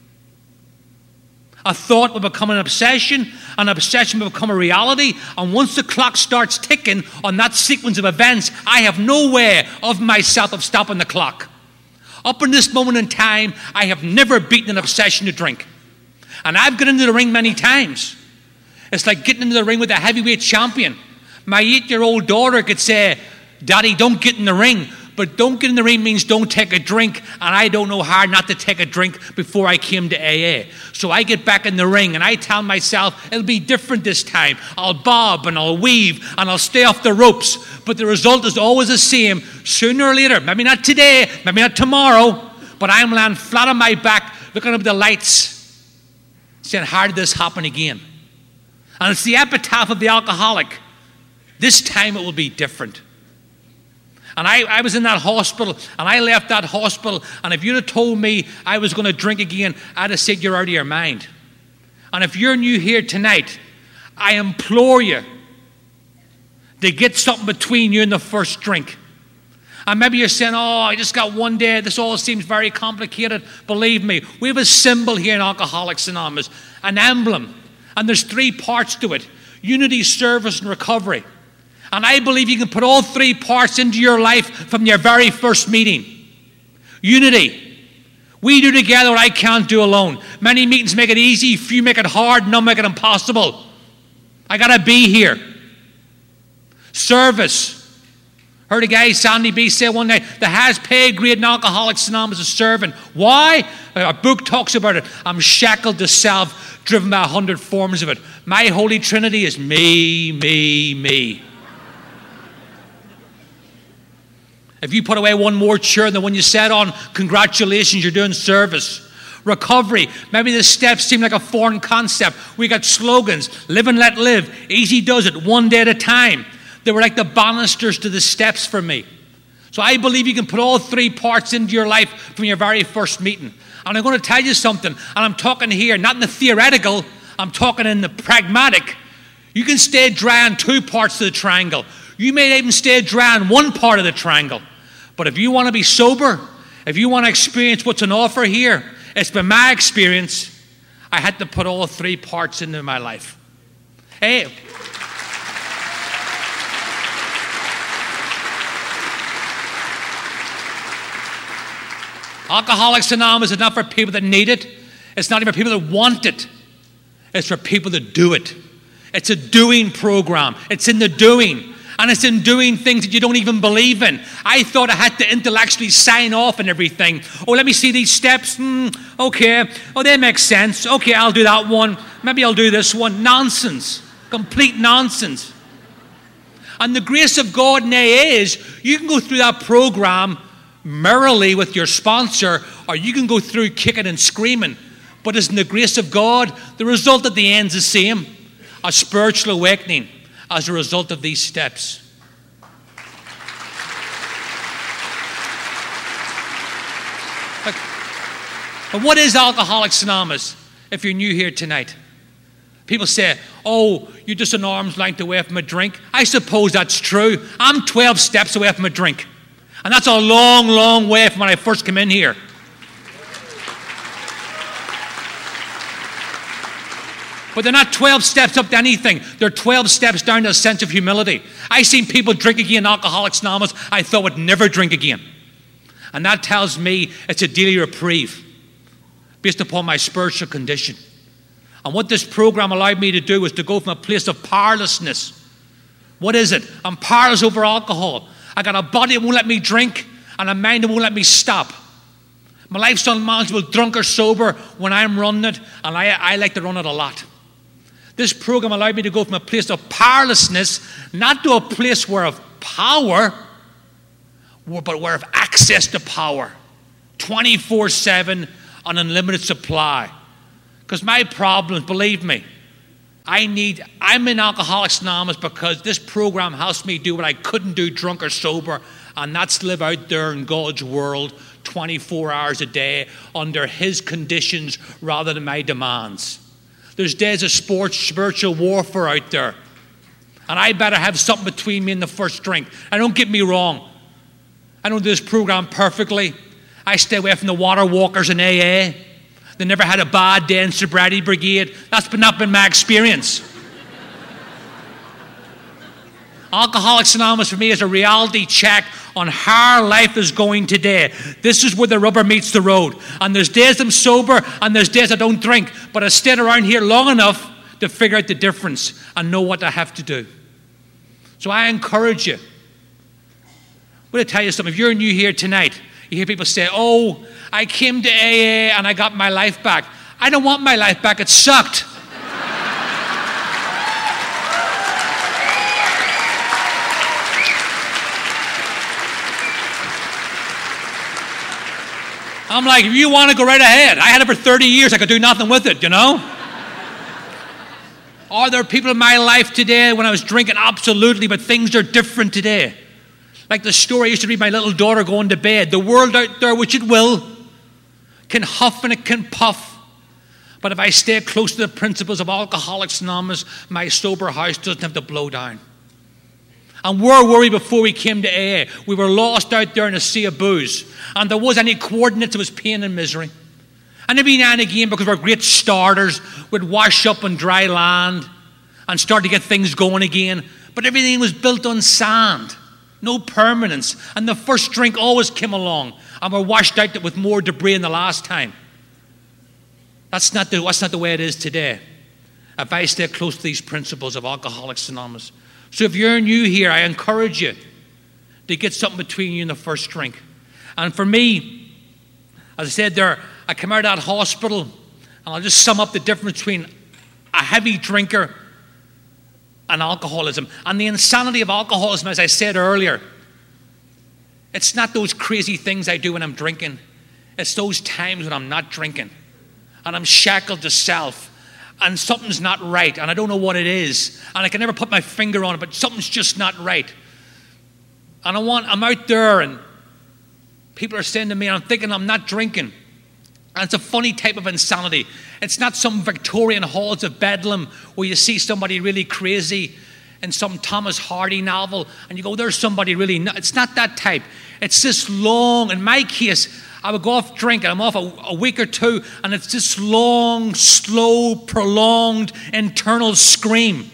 A thought would become an obsession would become a reality, and once the clock starts ticking on that sequence of events, I have no way of myself of stopping the clock. Up in this moment in time, I have never beaten an obsession to drink. And I've got into the ring many times. It's like getting into the ring with a heavyweight champion. My 8-year-old daughter could say, Daddy, don't get in the ring. But don't get in the ring means don't take a drink, and I don't know how not to take a drink before I came to AA. So I get back in the ring, and I tell myself, it'll be different this time. I'll bob, and I'll weave, and I'll stay off the ropes. But the result is always the same. Sooner or later, maybe not today, maybe not tomorrow, but I'm lying flat on my back, looking up at the lights, saying, how did this happen again? And it's the epitaph of the alcoholic. This time it will be different. And I was in that hospital, and I left that hospital, and if you'd have told me I was going to drink again, I'd have said you're out of your mind. And if you're new here tonight, I implore you to get something between you and the first drink. And maybe you're saying, oh, I just got one day, this all seems very complicated. Believe me, we have a symbol here in Alcoholics Anonymous, an emblem, and there's 3 parts to it: unity, service, and recovery. And I believe you can put all 3 parts into your life from your very first meeting. Unity. We do together what I can't do alone. Many meetings make it easy, few make it hard, none make it impossible. I got to be here. Service. Heard a guy, Sandy B, say one night, the highest paid grade in Alcoholics Anonymous is serving. Why? Our book talks about it. I'm shackled to self, driven by 100 forms of it. My Holy Trinity is me, me, me. If you put away one more chair than when you sat on, congratulations, you're doing service. Recovery. Maybe the steps seem like a foreign concept. We got slogans: live and let live. Easy does it, one day at a time. They were like the banisters to the steps for me. So I believe you can put all 3 parts into your life from your very first meeting. And I'm going to tell you something, and I'm talking here, not in the theoretical, I'm talking in the pragmatic. You can stay dry on 2 parts of the triangle. You may even stay dry on 1 part of the triangle. But if you want to be sober, if you want to experience what's on offer here, it's been my experience, I had to put all 3 parts into my life. Hey. Alcoholics Anonymous is not for people that need it. It's not even for people that want it. It's for people that do it. It's a doing program. It's in the doing. And it's in doing things that you don't even believe in. I thought I had to intellectually sign off and everything. Oh, let me see these steps. Okay. Oh, they make sense. Okay, I'll do that one. Maybe I'll do this one. Nonsense. Complete nonsense. And the grace of God in AA is you can go through that program merrily with your sponsor, or you can go through kicking and screaming. But it's in the grace of God, the result at the end is the same. A spiritual awakening as a result of these steps. But what is Alcoholics Anonymous if you're new here tonight? People say, oh, you're just an arm's length away from a drink. I suppose that's true. I'm 12 steps away from a drink. And that's a long, long way from when I first came in here. But they're not 12 steps up to anything. They're 12 steps down to a sense of humility. I seen people drink again, Alcoholics Anonymous, I thought would never drink again. And that tells me it's a daily reprieve based upon my spiritual condition. And what this program allowed me to do was to go from a place of powerlessness. What is it? I'm powerless over alcohol. I got a body that won't let me drink and a mind that won't let me stop. My life's unmanageable, drunk or sober, when I'm running it, and I like to run it a lot. This program allowed me to go from a place of powerlessness, not to a place where of power, but where of access to power. 24/7, an unlimited supply. Because my problems, believe me, I'm in Alcoholics Anonymous because this program helps me do what I couldn't do drunk or sober, and that's live out there in God's world 24 hours a day under His conditions rather than my demands. There's days of spiritual warfare out there. And I better have something between me and the first drink. And don't get me wrong. I don't do this program perfectly. I stay away from the water walkers in AA. They never had a bad day in sobriety brigade. That's not been my experience. Alcoholics Anonymous for me is a reality check on how life is going today. This is where the rubber meets the road. And there's days I'm sober and there's days I don't drink. But I stayed around here long enough to figure out the difference and know what I have to do. So I encourage you. I'm going to tell you something. If you're new here tonight, you hear people say, oh, I came to AA and I got my life back. I don't want my life back. It sucked. I'm like, if you want to go right ahead. I had it for 30 years. I could do nothing with it, you know? Are there people in my life today when I was drinking? Absolutely, but things are different today. Like the story I used to read my little daughter going to bed. The world out there, which it will, can huff and it can puff. But if I stay close to the principles of Alcoholics Anonymous, my sober house doesn't have to blow down. And we're worried before we came to AA. We were lost out there in a sea of booze. And there was any coordinates, it was pain and misery. And every now and again, because we're great starters, we'd wash up on dry land and start to get things going again. But everything was built on sand. No permanence. And the first drink always came along. And we're washed out with more debris than the last time. That's not the way it is today. If I stay close to these principles of Alcoholics Anonymous. So if you're new here, I encourage you to get something between you and the first drink. And for me, as I said there, I came out of that hospital, and I'll just sum up the difference between a heavy drinker and alcoholism. And the insanity of alcoholism, as I said earlier, it's not those crazy things I do when I'm drinking. It's those times when I'm not drinking, and I'm shackled to self. And something's not right, and I don't know what it is, and I can never put my finger on it, but something's just not right. And I'm out there, and people are saying to me, and I'm thinking I'm not drinking. And it's a funny type of insanity. It's not some Victorian halls of Bedlam where you see somebody really crazy in some Thomas Hardy novel, and you go, there's somebody really it's not that type. It's this long, in my case, I would go off drink, and I'm off a week or two, and it's this long, slow, prolonged internal scream.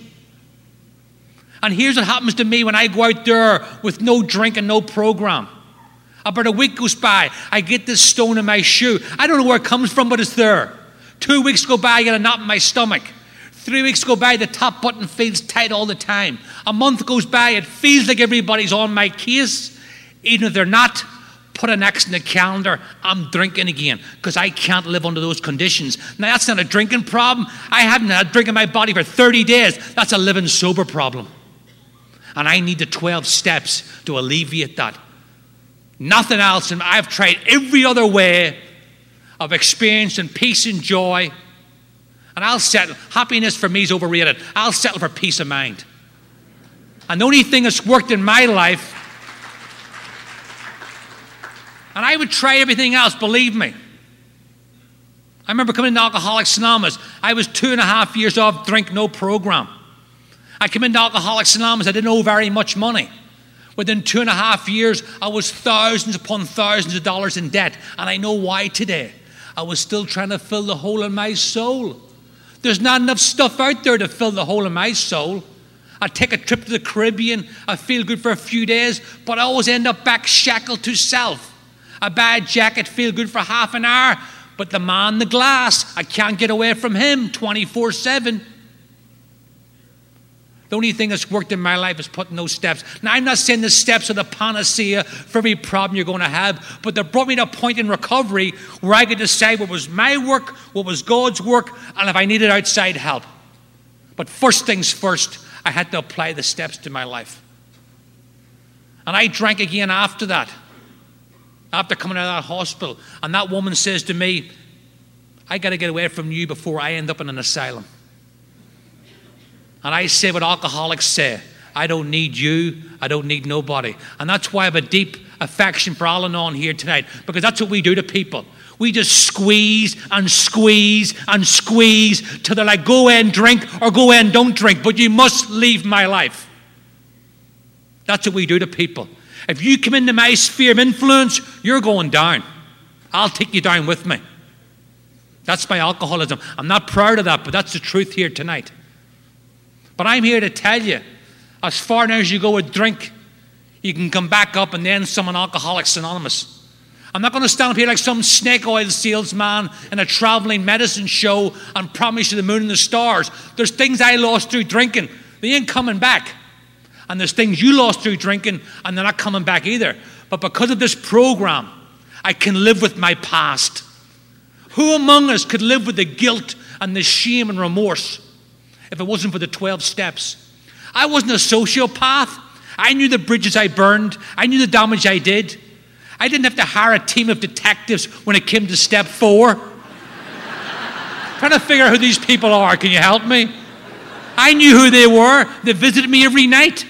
And here's what happens to me when I go out there with no drink and no program. About a week goes by, I get this stone in my shoe. I don't know where it comes from, but it's there. 2 weeks go by, I get a knot in my stomach. 3 weeks go by, the top button feels tight all the time. A month goes by, it feels like everybody's on my case. Even if they're not, put an X in the calendar, I'm drinking again, because I can't live under those conditions. Now, that's not a drinking problem. I haven't had a drink in my body for 30 days. That's a living sober problem. And I need the 12 steps to alleviate that. Nothing else. And I've tried every other way of experiencing peace and joy. And I'll settle. Happiness for me is overrated. I'll settle for peace of mind. And the only thing that's worked in my life, and I would try everything else, believe me. I remember coming to Alcoholics Anonymous. I was 2.5 years off drink, no program. I came into Alcoholics Anonymous. I didn't owe very much money. Within 2.5 years, I was thousands upon thousands of dollars in debt. And I know why today. I was still trying to fill the hole in my soul. There's not enough stuff out there to fill the hole in my soul. I take a trip to the Caribbean. I feel good for a few days. But I always end up back shackled to self. A bad jacket, feel good for half an hour. But the man in the glass, I can't get away from him 24/7. The only thing that's worked in my life is putting those steps. Now, I'm not saying the steps are the panacea for every problem you're going to have, but they brought me to a point in recovery where I could decide what was my work, what was God's work, and if I needed outside help. But first things first, I had to apply the steps to my life. And I drank again after that, after coming out of that hospital. And that woman says to me, I got to get away from you before I end up in an asylum. And I say what alcoholics say, I don't need you, I don't need nobody. And that's why I have a deep affection for Al-Anon here tonight, because that's what we do to people. We just squeeze and squeeze and squeeze till they're like, go and drink or go and don't drink, but you must leave my life. That's what we do to people. If you come into my sphere of influence, you're going down. I'll take you down with me. That's my alcoholism. I'm not proud of that, but that's the truth here tonight. But I'm here to tell you, as far now as you go with drink, you can come back up and then some in Alcoholics Anonymous. I'm not going to stand up here like some snake oil salesman in a traveling medicine show and promise you the moon and the stars. There's things I lost through drinking. They ain't coming back. And there's things you lost through drinking and they're not coming back either. But because of this program, I can live with my past. Who among us could live with the guilt and the shame and remorse if it wasn't for the 12 steps? I wasn't a sociopath. I knew the bridges I burned. I knew the damage I did. I didn't have to hire a team of detectives when it came to step 4. Trying to figure out who these people are. Can you help me? I knew who they were. They visited me every night.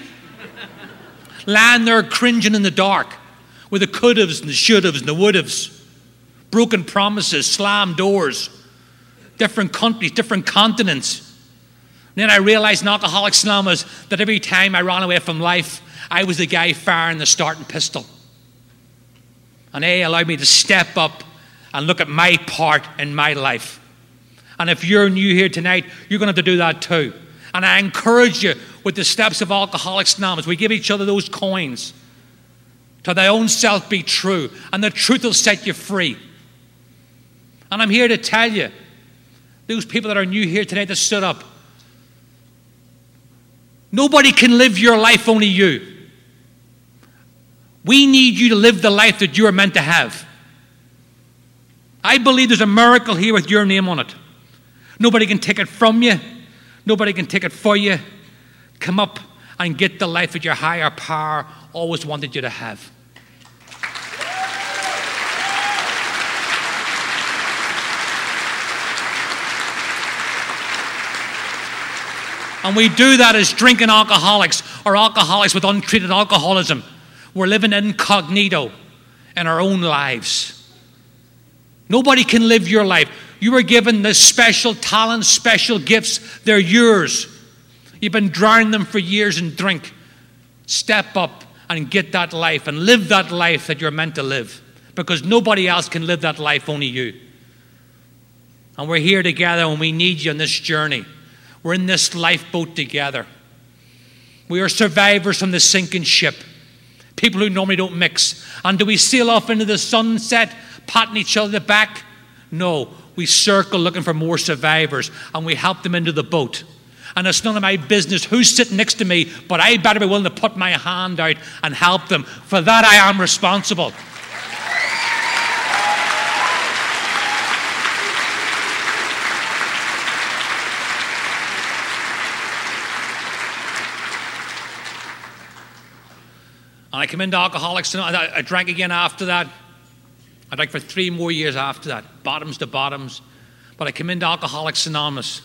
Lying there cringing in the dark with the could-haves and the should-haves and the would-haves. Broken promises, slammed doors. Different countries, different continents. And then I realized in Alcoholics Anonymous that every time I ran away from life, I was the guy firing the starting pistol. And they allowed me to step up and look at my part in my life. And if you're new here tonight, you're going to have to do that too. And I encourage you with the steps of Alcoholics Anonymous. We give each other those coins. To thy own self be true. And the truth will set you free. And I'm here to tell you, those people that are new here tonight that stood up, nobody can live your life, only you. We need you to live the life that you are meant to have. I believe there's a miracle here with your name on it. Nobody can take it from you. Nobody can take it for you. Come up and get the life that your higher power always wanted you to have. And we do that as drinking alcoholics or alcoholics with untreated alcoholism. We're living incognito in our own lives. Nobody can live your life. You were given this special talents, special gifts. They're yours. You've been drowning them for years in drink. Step up and get that life and live that life that you're meant to live. Because nobody else can live that life, only you. And we're here together and we need you on this journey. We're in this lifeboat together. We are survivors from the sinking ship. People who normally don't mix. And do we sail off into the sunset, patting each other back? No. we circle looking for more survivors, and we help them into the boat. And it's none of my business who's sitting next to me, but I better be willing to put my hand out and help them. For that, I am responsible. And I came into Alcoholics Anonymous. I drank again after that. I drank for 3 more years after that, bottoms to bottoms. But I came into Alcoholics Anonymous.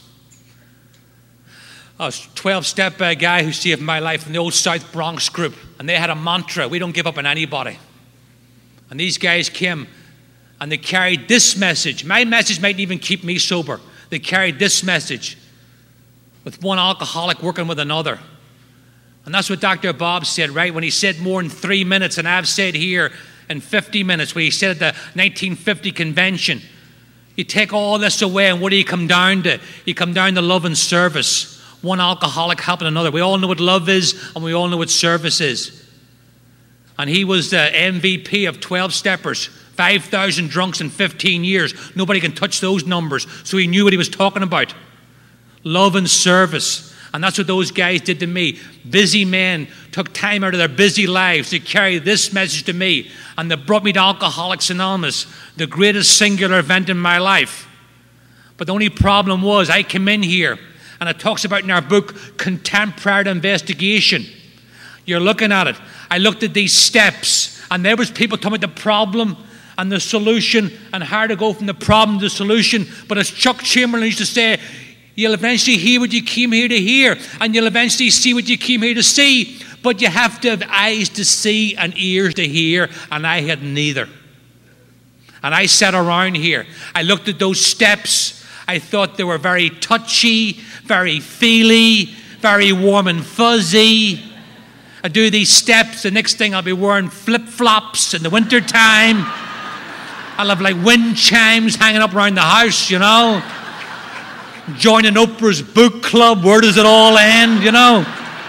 I was a 12-step guy who saved my life in the old South Bronx group. And they had a mantra: we don't give up on anybody. And these guys came and they carried this message. My message mightn't even keep me sober. They carried this message, with one alcoholic working with another. And that's what Dr. Bob said, right? When he said more in 3 minutes, and I've said here in 50 minutes, when he said at the 1950 convention, you take all this away, and what do you come down to? You come down to love and service. One alcoholic helping another. We all know what love is, and we all know what service is. And he was the MVP of 12-steppers, 5,000 drunks in 15 years. Nobody can touch those numbers. So he knew what he was talking about. Love and service. And that's what those guys did to me. Busy men took time out of their busy lives to carry this message to me. And they brought me to Alcoholics Anonymous, the greatest singular event in my life. But the only problem was, I came in here, and it talks about in our book, contemporary investigation. You're looking at it. I looked at these steps, and there was people talking about the problem and the solution, and how to go from the problem to the solution. But as Chuck Chamberlain used to say, you'll eventually hear what you came here to hear, and you'll eventually see what you came here to see. But you have to have eyes to see and ears to hear, and I had neither. And I sat around here. I looked at those steps. I thought they were very touchy, very feely, very warm and fuzzy. I do these steps, the next thing I'll be wearing flip-flops in the wintertime. I'll have like wind chimes hanging up around the house, you know. Joining Oprah's book club. Where does it all end, you know?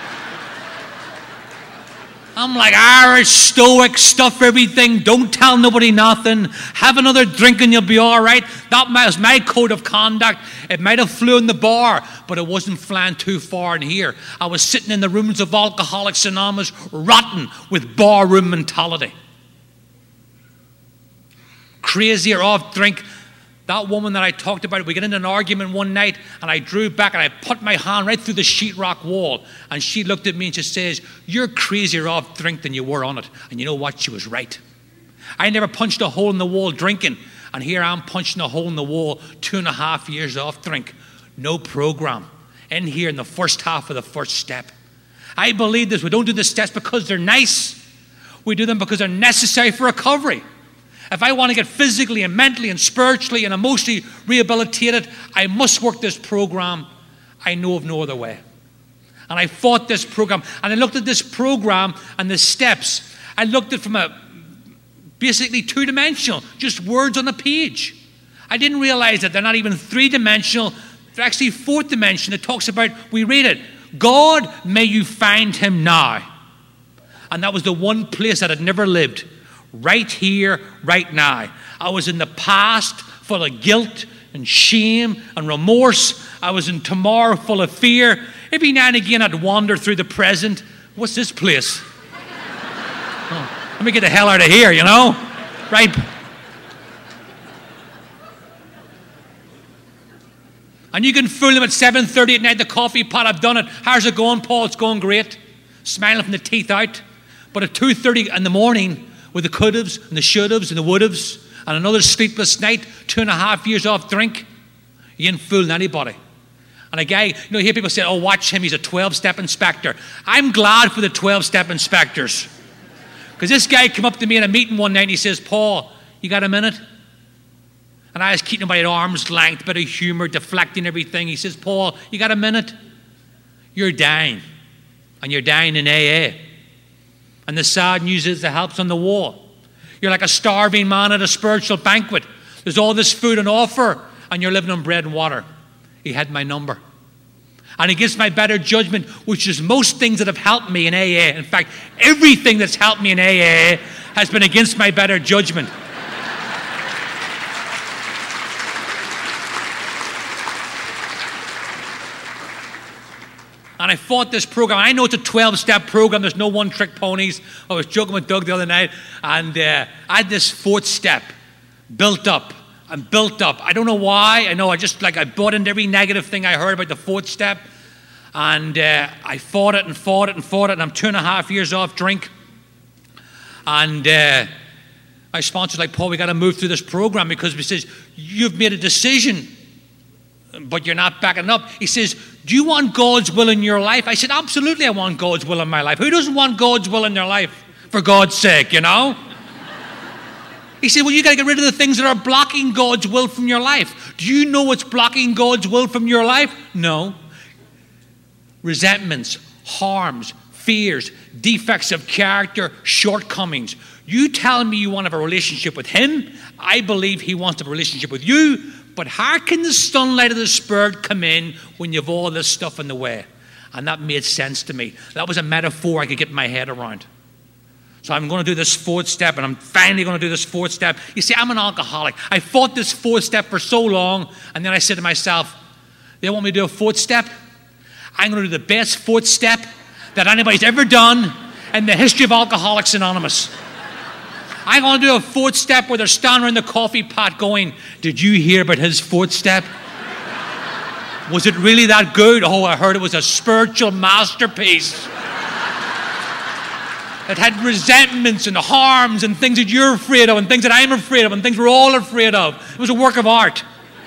I'm like Irish, stoic, stuff everything, don't tell nobody nothing, have another drink and you'll be all right. That was my code of conduct. It might have flew in the bar, but it wasn't flying too far in here. I was sitting in the rooms of Alcoholics Anonymous, rotten with barroom mentality. Crazy or off drink. That woman that I talked about, we got into an argument one night, and I drew back and I put my hand right through the sheetrock wall. And she looked at me and she says, you're crazier off drink than you were on it. And you know what? She was right. I never punched a hole in the wall drinking. And here I'm punching a hole in the wall 2.5 years off drink. No program. In here in the first half of the first step. I believe this. We don't do the steps because they're nice. We do them because they're necessary for recovery. If I want to get physically and mentally and spiritually and emotionally rehabilitated, I must work this program. I know of no other way. And I fought this program. And I looked at this program and the steps. I looked at it from a basically 2-dimensional, just words on a page. I didn't realize that they're not even 3-dimensional. They're actually 4th dimension. It talks about, we read it, God, may you find him now. And that was the one place that I'd never lived. Right here, right now. I was in the past full of guilt and shame and remorse. I was in tomorrow full of fear. Every now and again I'd wander through the present. What's this place? Oh, let me get the hell out of here, you know? Right. And you can fool them at 7:30 at night, the coffee pot, I've done it. How's it going, Paul? It's going great. Smiling from the teeth out. But at 2:30 in the morning, with the could-haves and the should-haves and the would-haves and another sleepless night, 2.5 years off drink, you ain't fooling anybody. And a guy, you know, you hear people say, oh, watch him, he's a 12-step inspector. I'm glad for the 12-step inspectors. Because this guy came up to me in a meeting one night and he says, Paul, you got a minute? And I was keeping him by an arm's length, bit of humor, deflecting everything. He says, Paul, you got a minute? You're dying. And you're dying in AA. And the sad news is the help's on the wall. You're like a starving man at a spiritual banquet. There's all this food on offer, and you're living on bread and water. He had my number. And against my better judgment, which is most things that have helped me in AA. In fact, everything that's helped me in AA has been against my better judgment. And I fought this program. I know it's a 12-step program. There's no one-trick ponies. I was joking with Doug the other night, and I had this 4th step built up and built up. I don't know why. I know I bought into every negative thing I heard about the 4th step, and I fought it and fought it and fought it, and I'm 2.5 years off drink. And my sponsor's like, Paul, we got to move through this program because he says, you've made a decision, but you're not backing up. He says, do you want God's will in your life? I said, absolutely, I want God's will in my life. Who doesn't want God's will in their life? For God's sake, you know? He said, well, you got to get rid of the things that are blocking God's will from your life. Do you know what's blocking God's will from your life? No. Resentments, harms, fears, defects of character, shortcomings. You tell me you want to have a relationship with Him. I believe He wants to have a relationship with you. But how can the sunlight of the Spirit come in when you have all this stuff in the way? And that made sense to me. That was a metaphor I could get my head around. So I'm going to do this 4th step, and I'm finally going to do this 4th step. You see, I'm an alcoholic. I fought this 4th step for so long, and then I said to myself, they want me to do a 4th step? I'm going to do the best 4th step that anybody's ever done in the history of Alcoholics Anonymous. I'm going to do a 4th step where they're standing around the coffee pot going, did you hear about his 4th step? Was it really that good? Oh, I heard it was a spiritual masterpiece. It had resentments and harms and things that you're afraid of and things that I'm afraid of and things we're all afraid of. It was a work of art.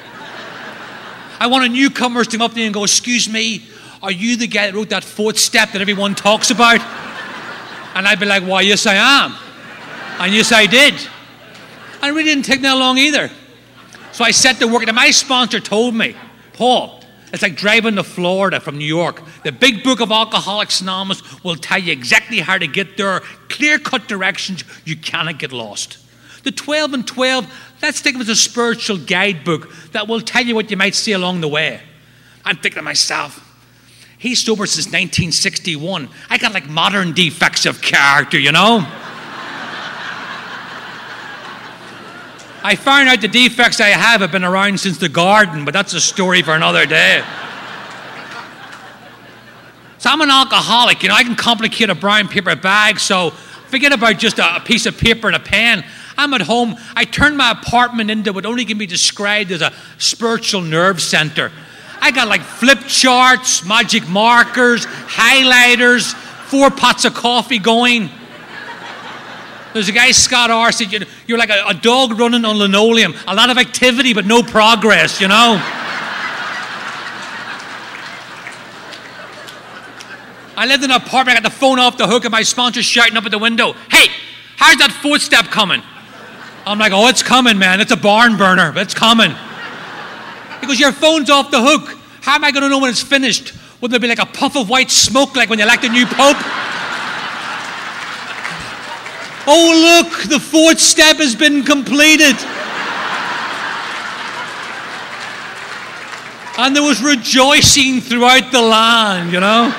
I want a newcomer to come up to me and go, excuse me, are you the guy that wrote that 4th step that everyone talks about? And I'd be like, why, yes, I am. And yes, I did. And it really didn't take that long either. So I set to work, and my sponsor told me, Paul, it's like driving to Florida from New York. The big book of Alcoholics Anonymous will tell you exactly how to get there, clear-cut directions. You cannot get lost. The 12 and 12, let's think of it as a spiritual guidebook that will tell you what you might see along the way. I'm thinking to myself, he's sober since 1961. I got like modern defects of character, you know? I found out the defects I have been around since the garden, but that's a story for another day. So I'm an alcoholic, you know, I can complicate a brown paper bag, so forget about just a piece of paper and a pen. I'm at home, I turned my apartment into what only can be described as a spiritual nerve center. I got like flip charts, magic markers, highlighters, 4 pots of coffee going. There's a guy, Scott R., said, you're like a dog running on linoleum. A lot of activity, but no progress, you know? I lived in an apartment. I got the phone off the hook, and my sponsor's shouting up at the window, hey, how's that 4th step coming? I'm like, oh, it's coming, man. It's a barn burner. It's coming. He goes, your phone's off the hook. How am I going to know when it's finished? Would there be like a puff of white smoke like when you elect a new pope? Oh, look, the 4th step has been completed. And there was rejoicing throughout the land, you know.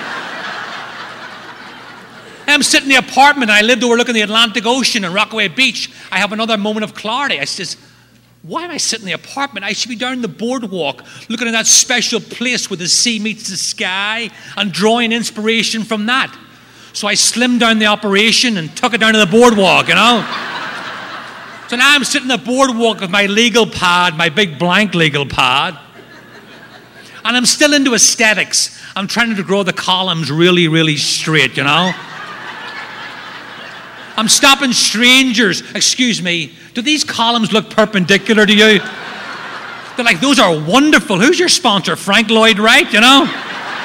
I'm sitting in the apartment. I lived overlooking the Atlantic Ocean in Rockaway Beach. I have another moment of clarity. I says, why am I sitting in the apartment? I should be down the boardwalk looking at that special place where the sea meets the sky and drawing inspiration from that. So I slimmed down the operation and took it down to the boardwalk, you know. So now I'm sitting on the boardwalk with my legal pad, my big blank legal pad. And I'm still into aesthetics. I'm trying to grow the columns really, really straight, you know. I'm stopping strangers. Excuse me, do these columns look perpendicular to you? They're like, those are wonderful. Who's your sponsor? Frank Lloyd Wright, you know?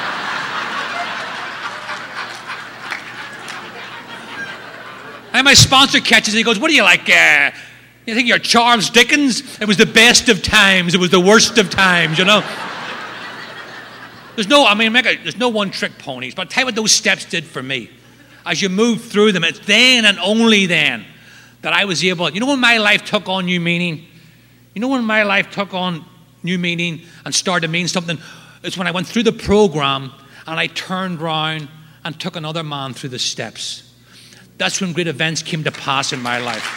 And my sponsor catches it. He goes, what do you like? You think you're Charles Dickens? It was the best of times. It was the worst of times, you know? There's no one-trick ponies. But I'll tell you what those steps did for me. As you move through them, it's then and only then that I was able, you know when my life took on new meaning? You know when my life took on new meaning and started to mean something? It's when I went through the program and I turned around and took another man through the steps. That's when great events came to pass in my life.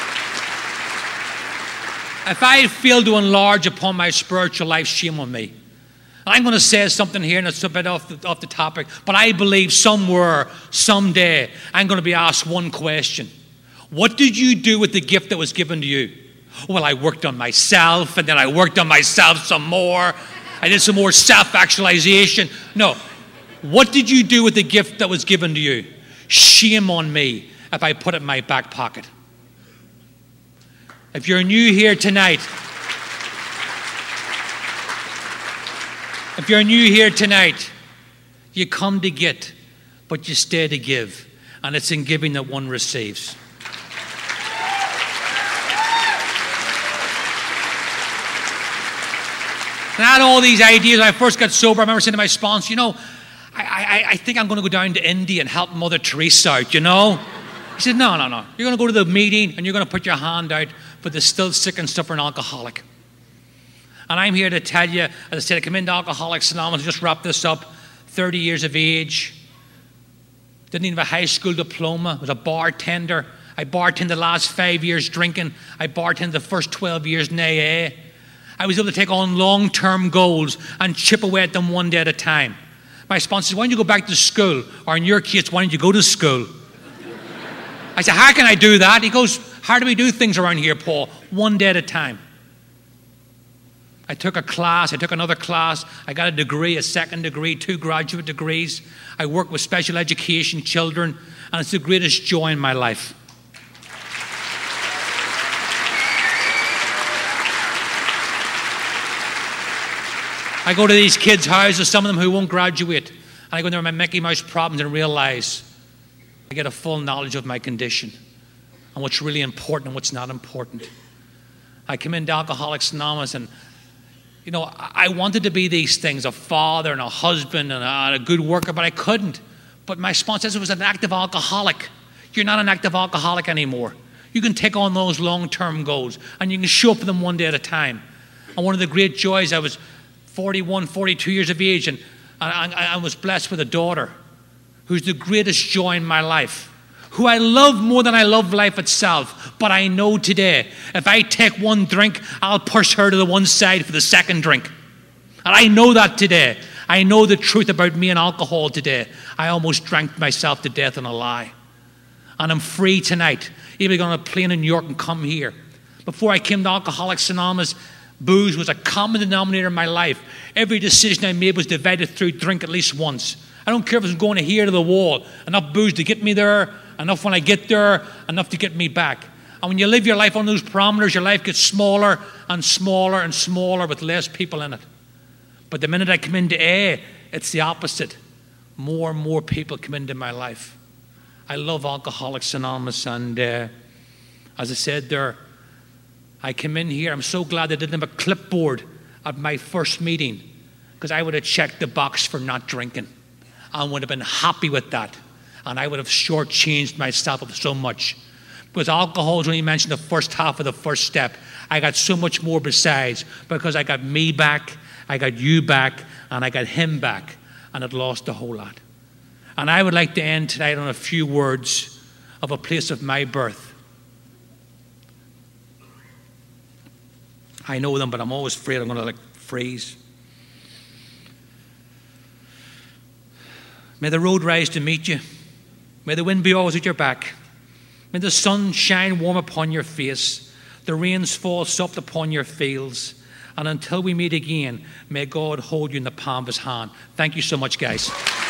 If I had failed to enlarge upon my spiritual life, shame on me. I'm going to say something here, and it's a bit off the topic, but I believe somewhere, someday, I'm going to be asked one question. What did you do with the gift that was given to you? Well, I worked on myself, and then I worked on myself some more. I did some more self-actualization. No. What did you do with the gift that was given to you? Shame on me if I put it in my back pocket. If you're new here tonight, you come to get, but you stay to give. And it's in giving that one receives. And I had all these ideas. When I first got sober, I remember saying to my sponsor, I think I'm going to go down to India and help Mother Teresa out, He said, no. You're going to go to the meeting and you're going to put your hand out for the still sick and suffering alcoholic. And I'm here to tell you, as I said, I come into Alcoholics Anonymous, just wrap this up, 30 years of age. Didn't even have a high school diploma. Was a bartender. I bartended the last 5 years drinking. I bartended the first 12 years in AA. I was able to take on long-term goals and chip away at them one day at a time. My sponsor said, why don't you go back to school? Or in your case, why don't you go to school? I said, how can I do that? He goes, how do we do things around here, Paul? One day at a time. I took a class, I took another class, I got a degree, a second degree, 2 graduate degrees. I work with special education children, and it's the greatest joy in my life. I go to these kids' houses, some of them who won't graduate, and I go in there with my Mickey Mouse problems and realize I get a full knowledge of my condition and what's really important and what's not important. I come into Alcoholics Anonymous and, I wanted to be these things, a father and a husband and a good worker, but I couldn't. But my sponsor says I was an active alcoholic. You're not an active alcoholic anymore. You can take on those long-term goals and you can show up for them one day at a time. And one of the great joys, I was 41, 42 years of age, and I was blessed with a daughter who's the greatest joy in my life, who I love more than I love life itself. But I know today, if I take one drink, I'll push her to the one side for the second drink. And I know that today. I know the truth about me and alcohol today. I almost drank myself to death in a lie. And I'm free tonight. Even going on a plane in New York and come here. Before I came to Alcoholics Anonymous, booze was a common denominator in my life. Every decision I made was divided through drink at least once. I don't care if it's going to here to the wall. Enough booze to get me there, enough when I get there, enough to get me back. And when you live your life on those parameters, your life gets smaller and smaller and smaller with less people in it. But the minute I come into AA, it's the opposite. More and more people come into my life. I love Alcoholics Anonymous, and as I said there, I came in here. I'm so glad I didn't have a clipboard at my first meeting, because I would have checked the box for not drinking. I would have been happy with that. And I would have shortchanged myself of so much. Because alcohol is only mentioned the first half of the first step. I got so much more besides, because I got me back, I got you back, and I got him back. And it lost a whole lot. And I would like to end tonight on a few words of a place of my birth. I know them, but I'm always afraid I'm going to freeze. May the road rise to meet you. May the wind be always at your back. May the sun shine warm upon your face. The rains fall soft upon your fields. And until we meet again, may God hold you in the palm of his hand. Thank you so much, guys.